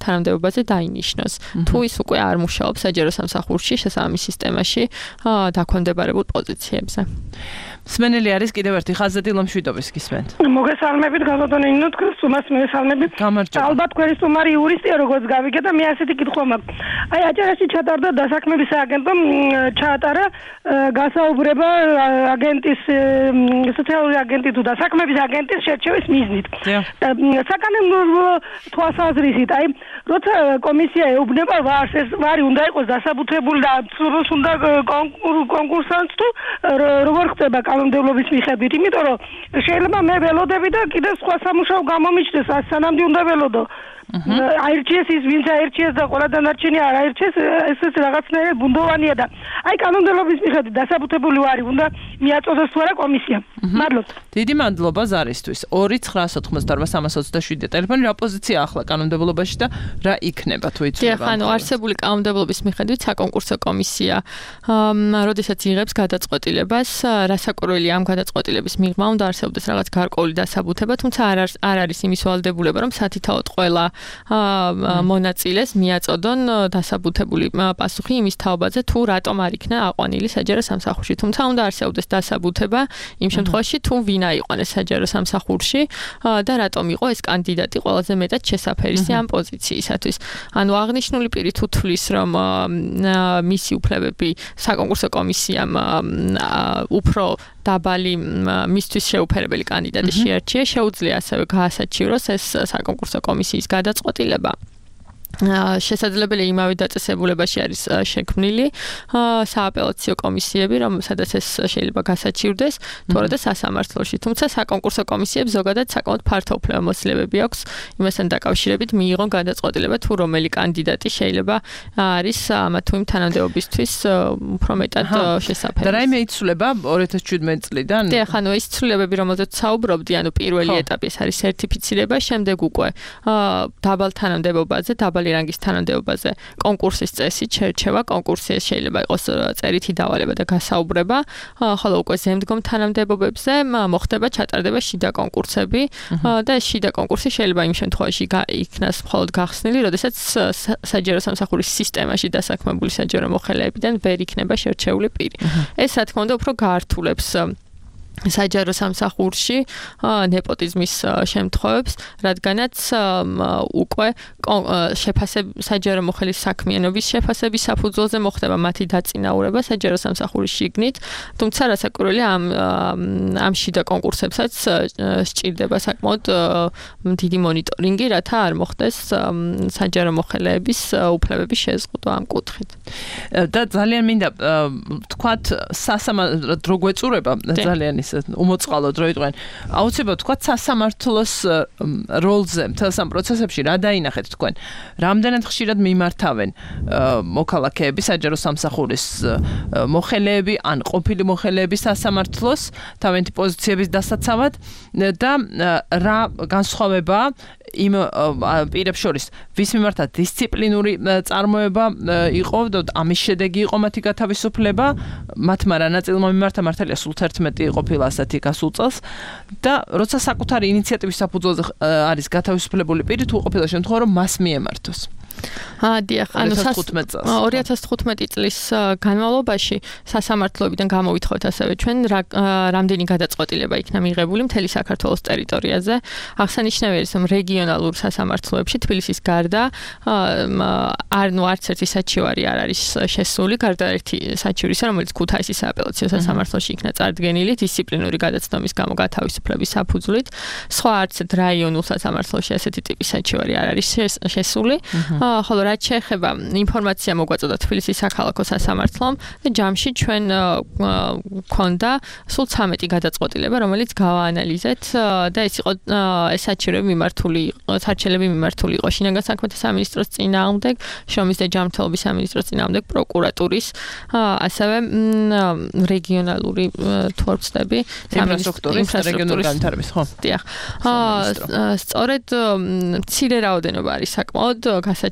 S5: თანამდებობაზე დაინიშნოს. თუ ის უკვე არ მუშაობს საჯარო სამსახურში, შესაბამის სისტემაში დაქვემდებარებულ პოზიციებზე.
S3: სმენელი არის კიდევ ერთი ხაზეთი ლომშვიდობის გისმენთ.
S8: მოგესალმებით გალოდონი ნუ თქვენს უმას მოგესალმებით. ალბათ თქვენი სტუმარი იურისტია როგორც გავიგე და მე ასეთი კითხვა მაქვს. აი აჭარაში ჩატარდა დასაქმების სააგენტომ ჩაატარა გასაუბრება აგენტის სოციალური აგენტი თუ დასაქმების აგენტის შერჩევის მიზნით. საკანონმდებლო თვალსაზრისით აი როცა კომისია ეუბნება ვარს ეს ვარი უნდა იყოს დასაბუთებული და სურს უნდა კონკურსანტს თუ როგორ ხდება კანონმდებლობის მიხედვით, იმიტომ რომ შეიძლება მე ველოდები და კიდევ სხვა სამუშაო გამომიჩნდეს, სანამდე უნდა ველოდო. აირჩიეს ის, ვინც აირჩიეს და ყველა დანარჩენი არ აირჩიეს, ეს რაღაცნაირად ბუნდოვანია და აი კანონმდებლობის მიხედვით დასაბუთებული ვარი უნდა მიაწოდოს თუ არა კომისიამ. მადლობთ.
S3: დიდი მადლობა ზარისთვის. ორი ცხრა ოთხმოცდაორ სამას ოცდაშვიდი ტელეფონი რა პოზიცია ახლა კანონმდებლობაში და რა იქნება თუ იცოდება.
S5: დიახ, ანუ არსებული კანონმდებლობის მიხედვით საკონკურსო კომისია, როდესაც იღებს გადაწყვეტილებას, რასაკვირველია ამ გადაწყვეტილების მიღმა უნდა არსებობდეს რაღაც გარკვეული დასაბუთება, თუმცა არ არ არის იმის ვალდებულება, რომ სათითაოდ ყველა მონაწილეს მიაწოდონ დასაბუთებული პასუხი იმის თაობაზე, თუ რატომ არ იქნა აყვანილი საჯარო სამსახურში. თუმცა უნდა არსებობდეს დასაბუთება იმ შემთხვევაში, თუ ვინ აიყვანეს საჯარო სამსახურში და რატომ იყო ეს კანდიდატი ყველაზე მეტად შესაფერისი ამ პოზიციისათვის. ანუ აღნიშნული პირი თუ თვლის, რომ მისი უფლებები საკონკურსო კომისიამ უფრო დაბალი მისთვის შეუფერებელი კანდიდატი შეარჩია, შეუძლია ასევე გაასაჩივროს ეს საკონკურსო კომისიის გადაწყვეტილება. შესაძლებელია იმავე დაწესებულებაში არის შექმნილი სააპელაციო კომისიები, რომ სადაც ეს შეიძლება გასაჩივრდეს, თორე და სასამართლოში. თუმცა საკონკურსო კომისიებს ზოგადად საკმაოდ ფართო უფლებამოსილებები აქვს იმასთან დაკავშირებით მიიღონ გადაწყვეტილება, თუ რომელი კანდიდატი შეიძლება არის ამა თუ იმ თანამდებობისთვის უფრო მეტად შესაფერისი.
S3: და რაიმე იცვლება ორი ათას შვიდმეტი წლიდან?
S5: დიახ, ანუ ის ცვლილებები, რომელზეც საუბრობდი, ანუ პირველი ეტაპი ეს არის სერტიფიცირება, შემდეგ უკვე დაბალ თანამდებობაზე, დაბალი რანგის თანამდებობაზე კონკურსის წესი, შერჩევა, კონკურსი შეიძლება იყოს წერითი დავალება და გასაუბრება, ხოლო უკვე ზემდგომ თანამდებობებზე მოხდება ჩატარდება შიდა კონკურსები და შიდა კონკურსი შეიძლება იმ შემთხვევაში იქნას მხოლოდ გახსნილი, როდესაც საჯარო სამსახურის სისტემაში დასაქმებული საჯარო მოხელეებიდან ვერ იქნება შერჩეული პირი. ეს რა თქმა უნდა უფრო გაართულებს საჯარო სამსახურში ნეპოტიზმის შემთხვევებს, რადგანაც უკვე შეფასება საჯარო მოხელის საქმიანობის შეფასების საფუძველზე მოხდება მათი დაწინაურება საჯარო სამსახურის შიგნით, თუმცა რასაკვირველია ამ ამ შიდა კონკურსებსაც სჭირდება საკმაოდ დიდი მონიტორინგი, რათა არ მოხდეს საჯარო მოხელეების უფლებების შეზღუდვა ამ კუთხით.
S3: და ძალიან მინდა თქვათ სასამართლო დრო გვეწურება ძალიან უმოწყალო დრო იყვნენ. აუცილებლად თქვათ სასამართლოს როლზე მთელს ამ პროცესებში რა დაინახეთ თქვენ? რამდენად ხშირად მიმართავენ მოქალაქეები საჯარო სამსახურის მოხელეები ან ყოფილი მოხელეები სასამართლოს თავენთი პოზიციების დასაცავად და რა განსხვავებაა იმ პირებს შორის, ვის მიმართად დისციპლინური წარმოება იყო და ამის შედეგი იყო მათი გათავისუფლება, მათმა რა ნაწილმა მიმართა, მართალია სულ თერთმეტი ყოფილა ასეთი გასულ წელს და როცა საკუთარი ინიციატივის საფუძველზე არის გათავისუფლებული პირი, თუ ყოფილა შემთხვევა, რომ მას მიემართოს.
S5: დიახ, ანუ ორი ათას თხუთმეტი წლის განმავლობაში სასამართლოებიდან გამოვითხოვეთ ასევე ჩვენ რამდენი გადაწყვეტილება იქნა მიღებული მთელი საქართველოს ტერიტორიაზე. აღსანიშნავია ის, რომ რეგიონალურ სასამართლოებში თბილისის გარდა არ ნუ არც ერთი საჩივარი არ არის შესული, გარდა ერთი საჩივრისა, რომელიც ქუთაისის სააპელაციო სასამართლოში იქნა წარდგენილი დისციპლინური გადაცნობის გამო გათავისუფლების საფუძვლით. სხვა არც რაიონულ სასამართლოში ასეთი ტიპის საჩივარი არ არის შესული. ხოლო რაც შეეხება ინფორმაცია მოგვაწოდა თბილისის საქალაქო სასამართლომ და ჯამში ჩვენ გვქონდა სულ ცამეტი გადაწყვეტილება, რომელიც გავაანალიზეთ და ეს იყო ეს საჩივრები მიმართული სარჩელები მიმართული იყო შინაგან საქმეთა სამინისტროს წინააღმდეგ, შრომის და ჯანმრთელობის სამინისტროს წინააღმდეგ, პროკურატურის, ასევე რეგიონალური თორცდები,
S3: სამინისტროს რეგიონალური განვითარების, ხო?
S5: დიახ. სწორედ მცირე რაოდენობა არის საკმაოდ გასაჩივრებული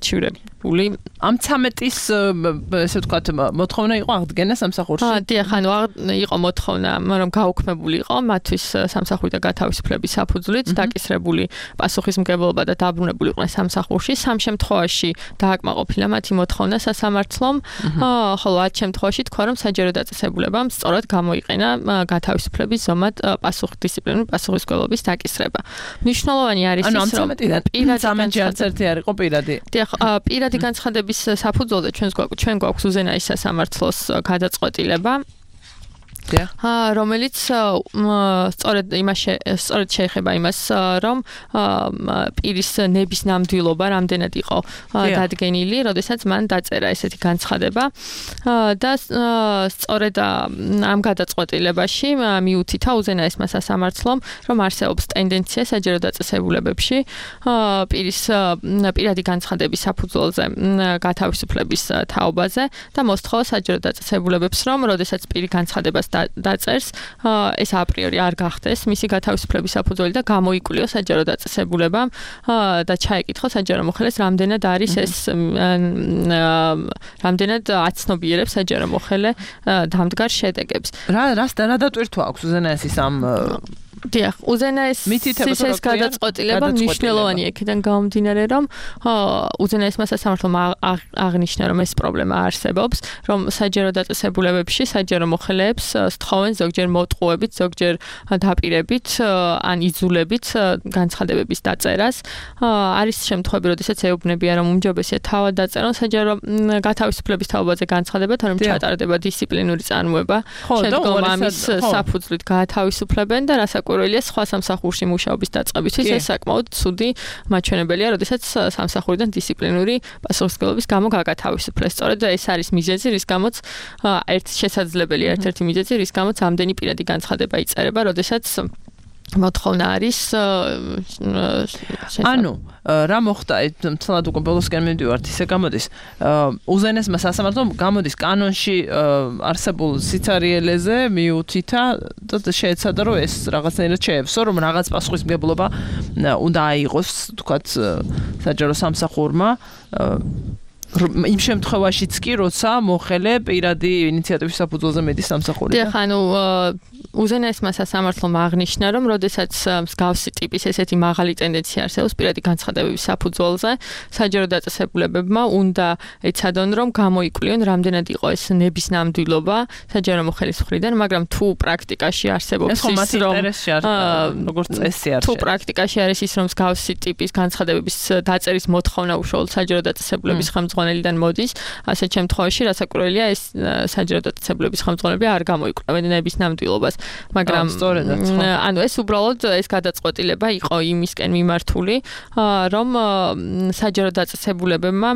S5: არჩივრებული.
S3: ამ ცამეტის ესე ვთქვათ მოთხოვნა იყო აღდგენა სამსახურში?
S5: აა, დიახ, ანუ იყო მოთხოვნა, რომ გაუქმებული იყო მათთვის სამსახურიდან გათავისუფლების საფუძვლით, დაკისრებული პასუხისმგებლობა და დაბრუნებული იყვნენ სამსახურში. სამ შემთხვევაში დააკმაყოფილა მათი მოთხოვნა სასამართლომ, ხოლო ათ შემთხვევაში თქვა, რომ საჯარო დაწესებულებამ სწორად გამოიყენა გათავისუფლების ზომად პასუხდისციპლინური პასუხისმგებლობის დაკისრება. მნიშვნელოვანი არის ის, რომ
S3: პირადი არც ერთი არ იყო პირადი.
S5: დიახ, პირადი განცხადების საფუძველზე ჩვენ გვაქვს ჩვენ გვაქვს უზენაის სასამართლოს გადაწყვეტილება. აა რომელიც სწორედ იმას სწორედ შეეხება იმას რომ პირის ნების ნამდვილობა რამდენად იყო დადგენილი, როდესაც მან დაწერა ესეთი განცხადება და სწორედ ამ გადაწყვეტილებაში მიუთითა უზენაესმა სასამართლომ, რომ არსებობს ტენდენცია საჯარო დაწესებულებებში პირის პირადი განცხადების საფუძველზე გათავისუფლების თაობაზე და მოსთხოვა საჯარო დაწესებულებებს, რომ როდესაც პირი განცხადებას დაწერს, ეს აპრიორი არ გახდეს მისი გათავისუფლების საფუძველი და გამოიკულიო საჯარო დაწესებულებამ და ჩაეკითხო საჯარო მოხელეს რამდენად არის ეს რამდენად აცნობიერებს საჯარო მოხელე დამდგარ შედეგებს.
S3: რა რას რა დატვირთვა აქვს უზენაესის ამ
S5: დიახ, უზენაესის ეს გადაწყვეტილება მნიშვნელოვანია იქიდან გამომდინარე, რომ უზენაესმა სასამართლომ აღნიშნა, რომ ეს პრობლემა არსებობს, რომ საჯარო დაწესებულებებში საჯარო მოხელეებს სთხოვენ ზოგჯერ მოტყუებით, ზოგჯერ დაპირებით, ან იძულებით განცხადებების დაწერას. არის შემთხვევები, როდესაც ეუბნებიან, რომ უმჯობესია თავად დაწერონ საჯარო გათავისუფლების თაობაზე განცხადება, თორემ ჩატარდება დისციპლინური წარმოება, შემდგომ ამის საფუძვლით გაათავისუფლებენ და რასაც კვირველია სხვა სამსახურში მუშაობის დაწყებისთვის ეს საკმაოდ ცუდი მაჩვენებელია, როდესაც სამსახურიდან დისციპლინური პასუხისმგებლობის გამო გაგათავისუფლეს. სწორედ ეს არის მიზეზი, რის გამოც ერთ შესაძლებელია ერთ-ერთი მიზეზი, რის გამოც ამდენი პირადი განცხადება იწერება, როდესაც მოთხოვნა არის
S3: ანუ რა მოხდა თლად უკვე ბოლოსკენ მივდივართ ისე გამოდის უზენაესმა სასამართლომ გამოდის კანონში არსებულ სიცარიელეზე მიუთითა და შეეცადა რომ ეს რაღაცნაირად შეევსო რომ რაღაც პასუხისმგებლობა უნდა აიღოს თქვათ საჯარო სამსახურმა იმ შემთხვევაშიც კი როცა მოხელე პირადი ინიციატივის საფუძველზე მედის სამსახური.
S5: დიახ, ანუ უზენაესმა სასამართლომ აღნიშნა, რომ როდესაც მსგავსი ტიპის ესეთი მაღალი ტენდენცია არსებობს პირადი განცხადებების საფუძველზე, საჯარო დაწესებულებებმა უნდა ეცადონ, რომ გამოიკლიონ რამდენად იყო ეს ნების ნამდვილობა საჯარო მოხელის მხრიდან, მაგრამ თუ პრაქტიკაში არსებობს ის, რომ
S3: როგორც წესი არის.
S5: თუ პრაქტიკაში არის ის, რომ მსგავსი ტიპის განცხადებების დაწერის მოთხოვნა უშუალოდ საჯარო დაწესებულების ხელმძღვანელიდან მოდის, ასეთ შემთხვევაში რასაკვირველია ეს საჯარო დაწესებულების ხელმძღვანელები არ გამოიკვლევენ ნების ნამდვილობას. მაგრამ ანუ ეს უბრალოდ ეს გადაწყვეტილება იყო იმისკენ მიმართული, რომ საჯარო დაწესებულებებმა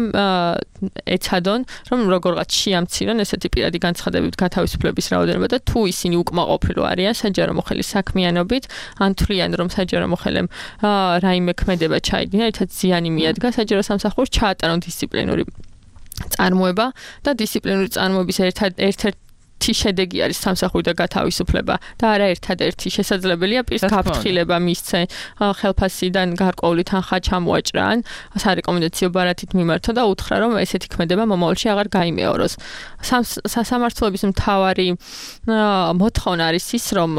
S5: ეცადონ, რომ როგორღაც შეამცირონ ესეთი პირადი განცხადებებით გათავისუფლების რაოდენობა და თუ ისინი უკმაყოფილო არიან საჯარო მოხელის საქმიანობით, ან თვლიან, რომ საჯარო მოხელემ რაიმე ქმედება ჩაიდინა, ერთად ზიანი მიადგა საჯარო სამსახურს, ჩაატარონ დისციპლინური წარმოება და დისციპლინური წარმოების ერთ-ერთ ერთი შედეგი არის სამსახურიდან გათავისუფლება და არა ერთადერთი შესაძლებელია პირს გაფრთხილება მისცე ხელფასიდან გარკვეული თანხა ჩამოაჭრა ან სარეკომენდაციო ბარათით მიმართო და უთხრა რომ ესეთი ქმედება მომავალში აღარ გაიმეოროს. სასამართლოების მთავარი მოთხოვნა არის ის რომ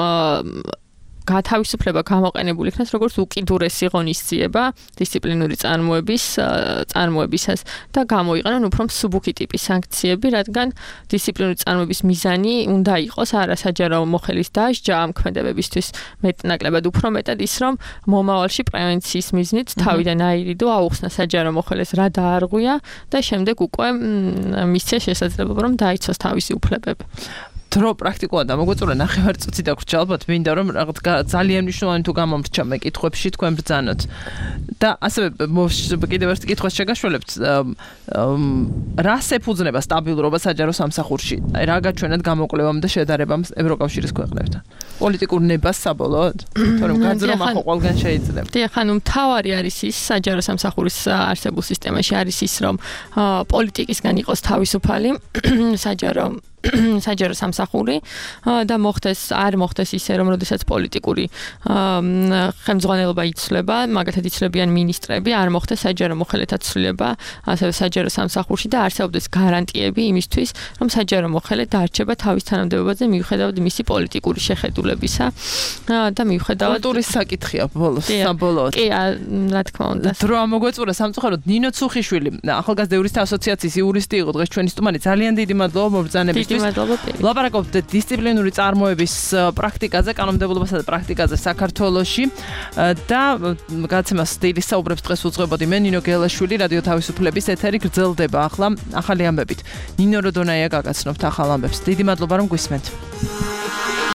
S5: გათავისუფლება გამოყენებული იქნას როგორც უკიდურესი ღონისძიება დისციპლინური წარმოების წარმოებისას და გამოიყენონ უფრო მსუბუქი ტიპის სანქციები, რადგან დისციპლინური წარმოების მიზანი უნდა იყოს არა საჯარო მოხელის დასჯა ამ ქმედებებისთვის მეტნაკლებად უფრო მეტად ის რომ მომავალში პრევენციის მიზნით თავიდან აირიდო აუხსნა საჯარო მოხელეს რა დაარღვია და შემდეგ უკვე მისცეს შესაძლებლობა რომ დაიცვას თავისი უფლებები.
S3: დრო პრაქტიკულად ამოგვეწურა ნახევარი წუთი დაგვრჩა ალბათ მინდა რომ რაღაც ძალიან მნიშვნელოვანი თუ გამომრჩა მეკითხვებში თქვენ ბრძანოთ და ასევე კიდევ ერთი კითხვას შეგაშველებთ რას ეფუძნება სტაბილურობა საჯარო სამსახურში აი რა გაჩვენათ გამოკვლევამ და შედარებამ ევროკავშირის ქვეყნებთან პოლიტიკურ ნებას საბოლოოდ თორემ გაძრომა ხო ყველგან შეიძლება
S5: დიახ ანუ მთავარი არის ის საჯარო სამსახურის არსებულ სისტემაში არის ის რომ პოლიტიკისგან იყოს თავისუფალი საჯარო საჯარო სამსახური და მოხდეს არ მოხდეს ისე რომ როდესაც პოლიტიკური ხელმძღვანელობა იცვლება, მაგალითად იცვლებიან მინისტრები, არ მოხდეს საჯარო მოხელეთა ცვლილება, ასევე საჯარო სამსახურში და არსებობდეს გარანტიები იმისთვის, რომ საჯარო მოხელე დარჩება თავის თანამდებობაზე მიუხედავად მისი პოლიტიკური შეხედულებისა და მიუხედავად
S3: კულტურის საკითხია ბოლოს, საბოლოოდ.
S5: კი, რა თქმა უნდა.
S3: დრო ამოგვეწურა სამწუხაროდ ნინო ცუხიშვილი, ახალგაზრდა იურისტთა ასოციაციის იურისტი იყო დღეს ჩვენი სტუმარი. ძალიან დიდი მადლობა მობრძანებისთვის.
S5: დიდი მადლობა.
S3: ლაპარაკობთ დისციპლინური წარმოების პრაქტიკაზე, კანონმდებლობასა და პრაქტიკაზე საქართველოში და გადაცემას სტილის საუბრებს დღეს უძღვებოდი მე ნინო გელაშვილი, რადიო თავისუფლების ეთერი გრძელდება ახლა ახალი ამბებით. ნინო როდონაია გაგაცნობთ ახალ ამბებს. დიდი მადლობა რომ გვისმენთ.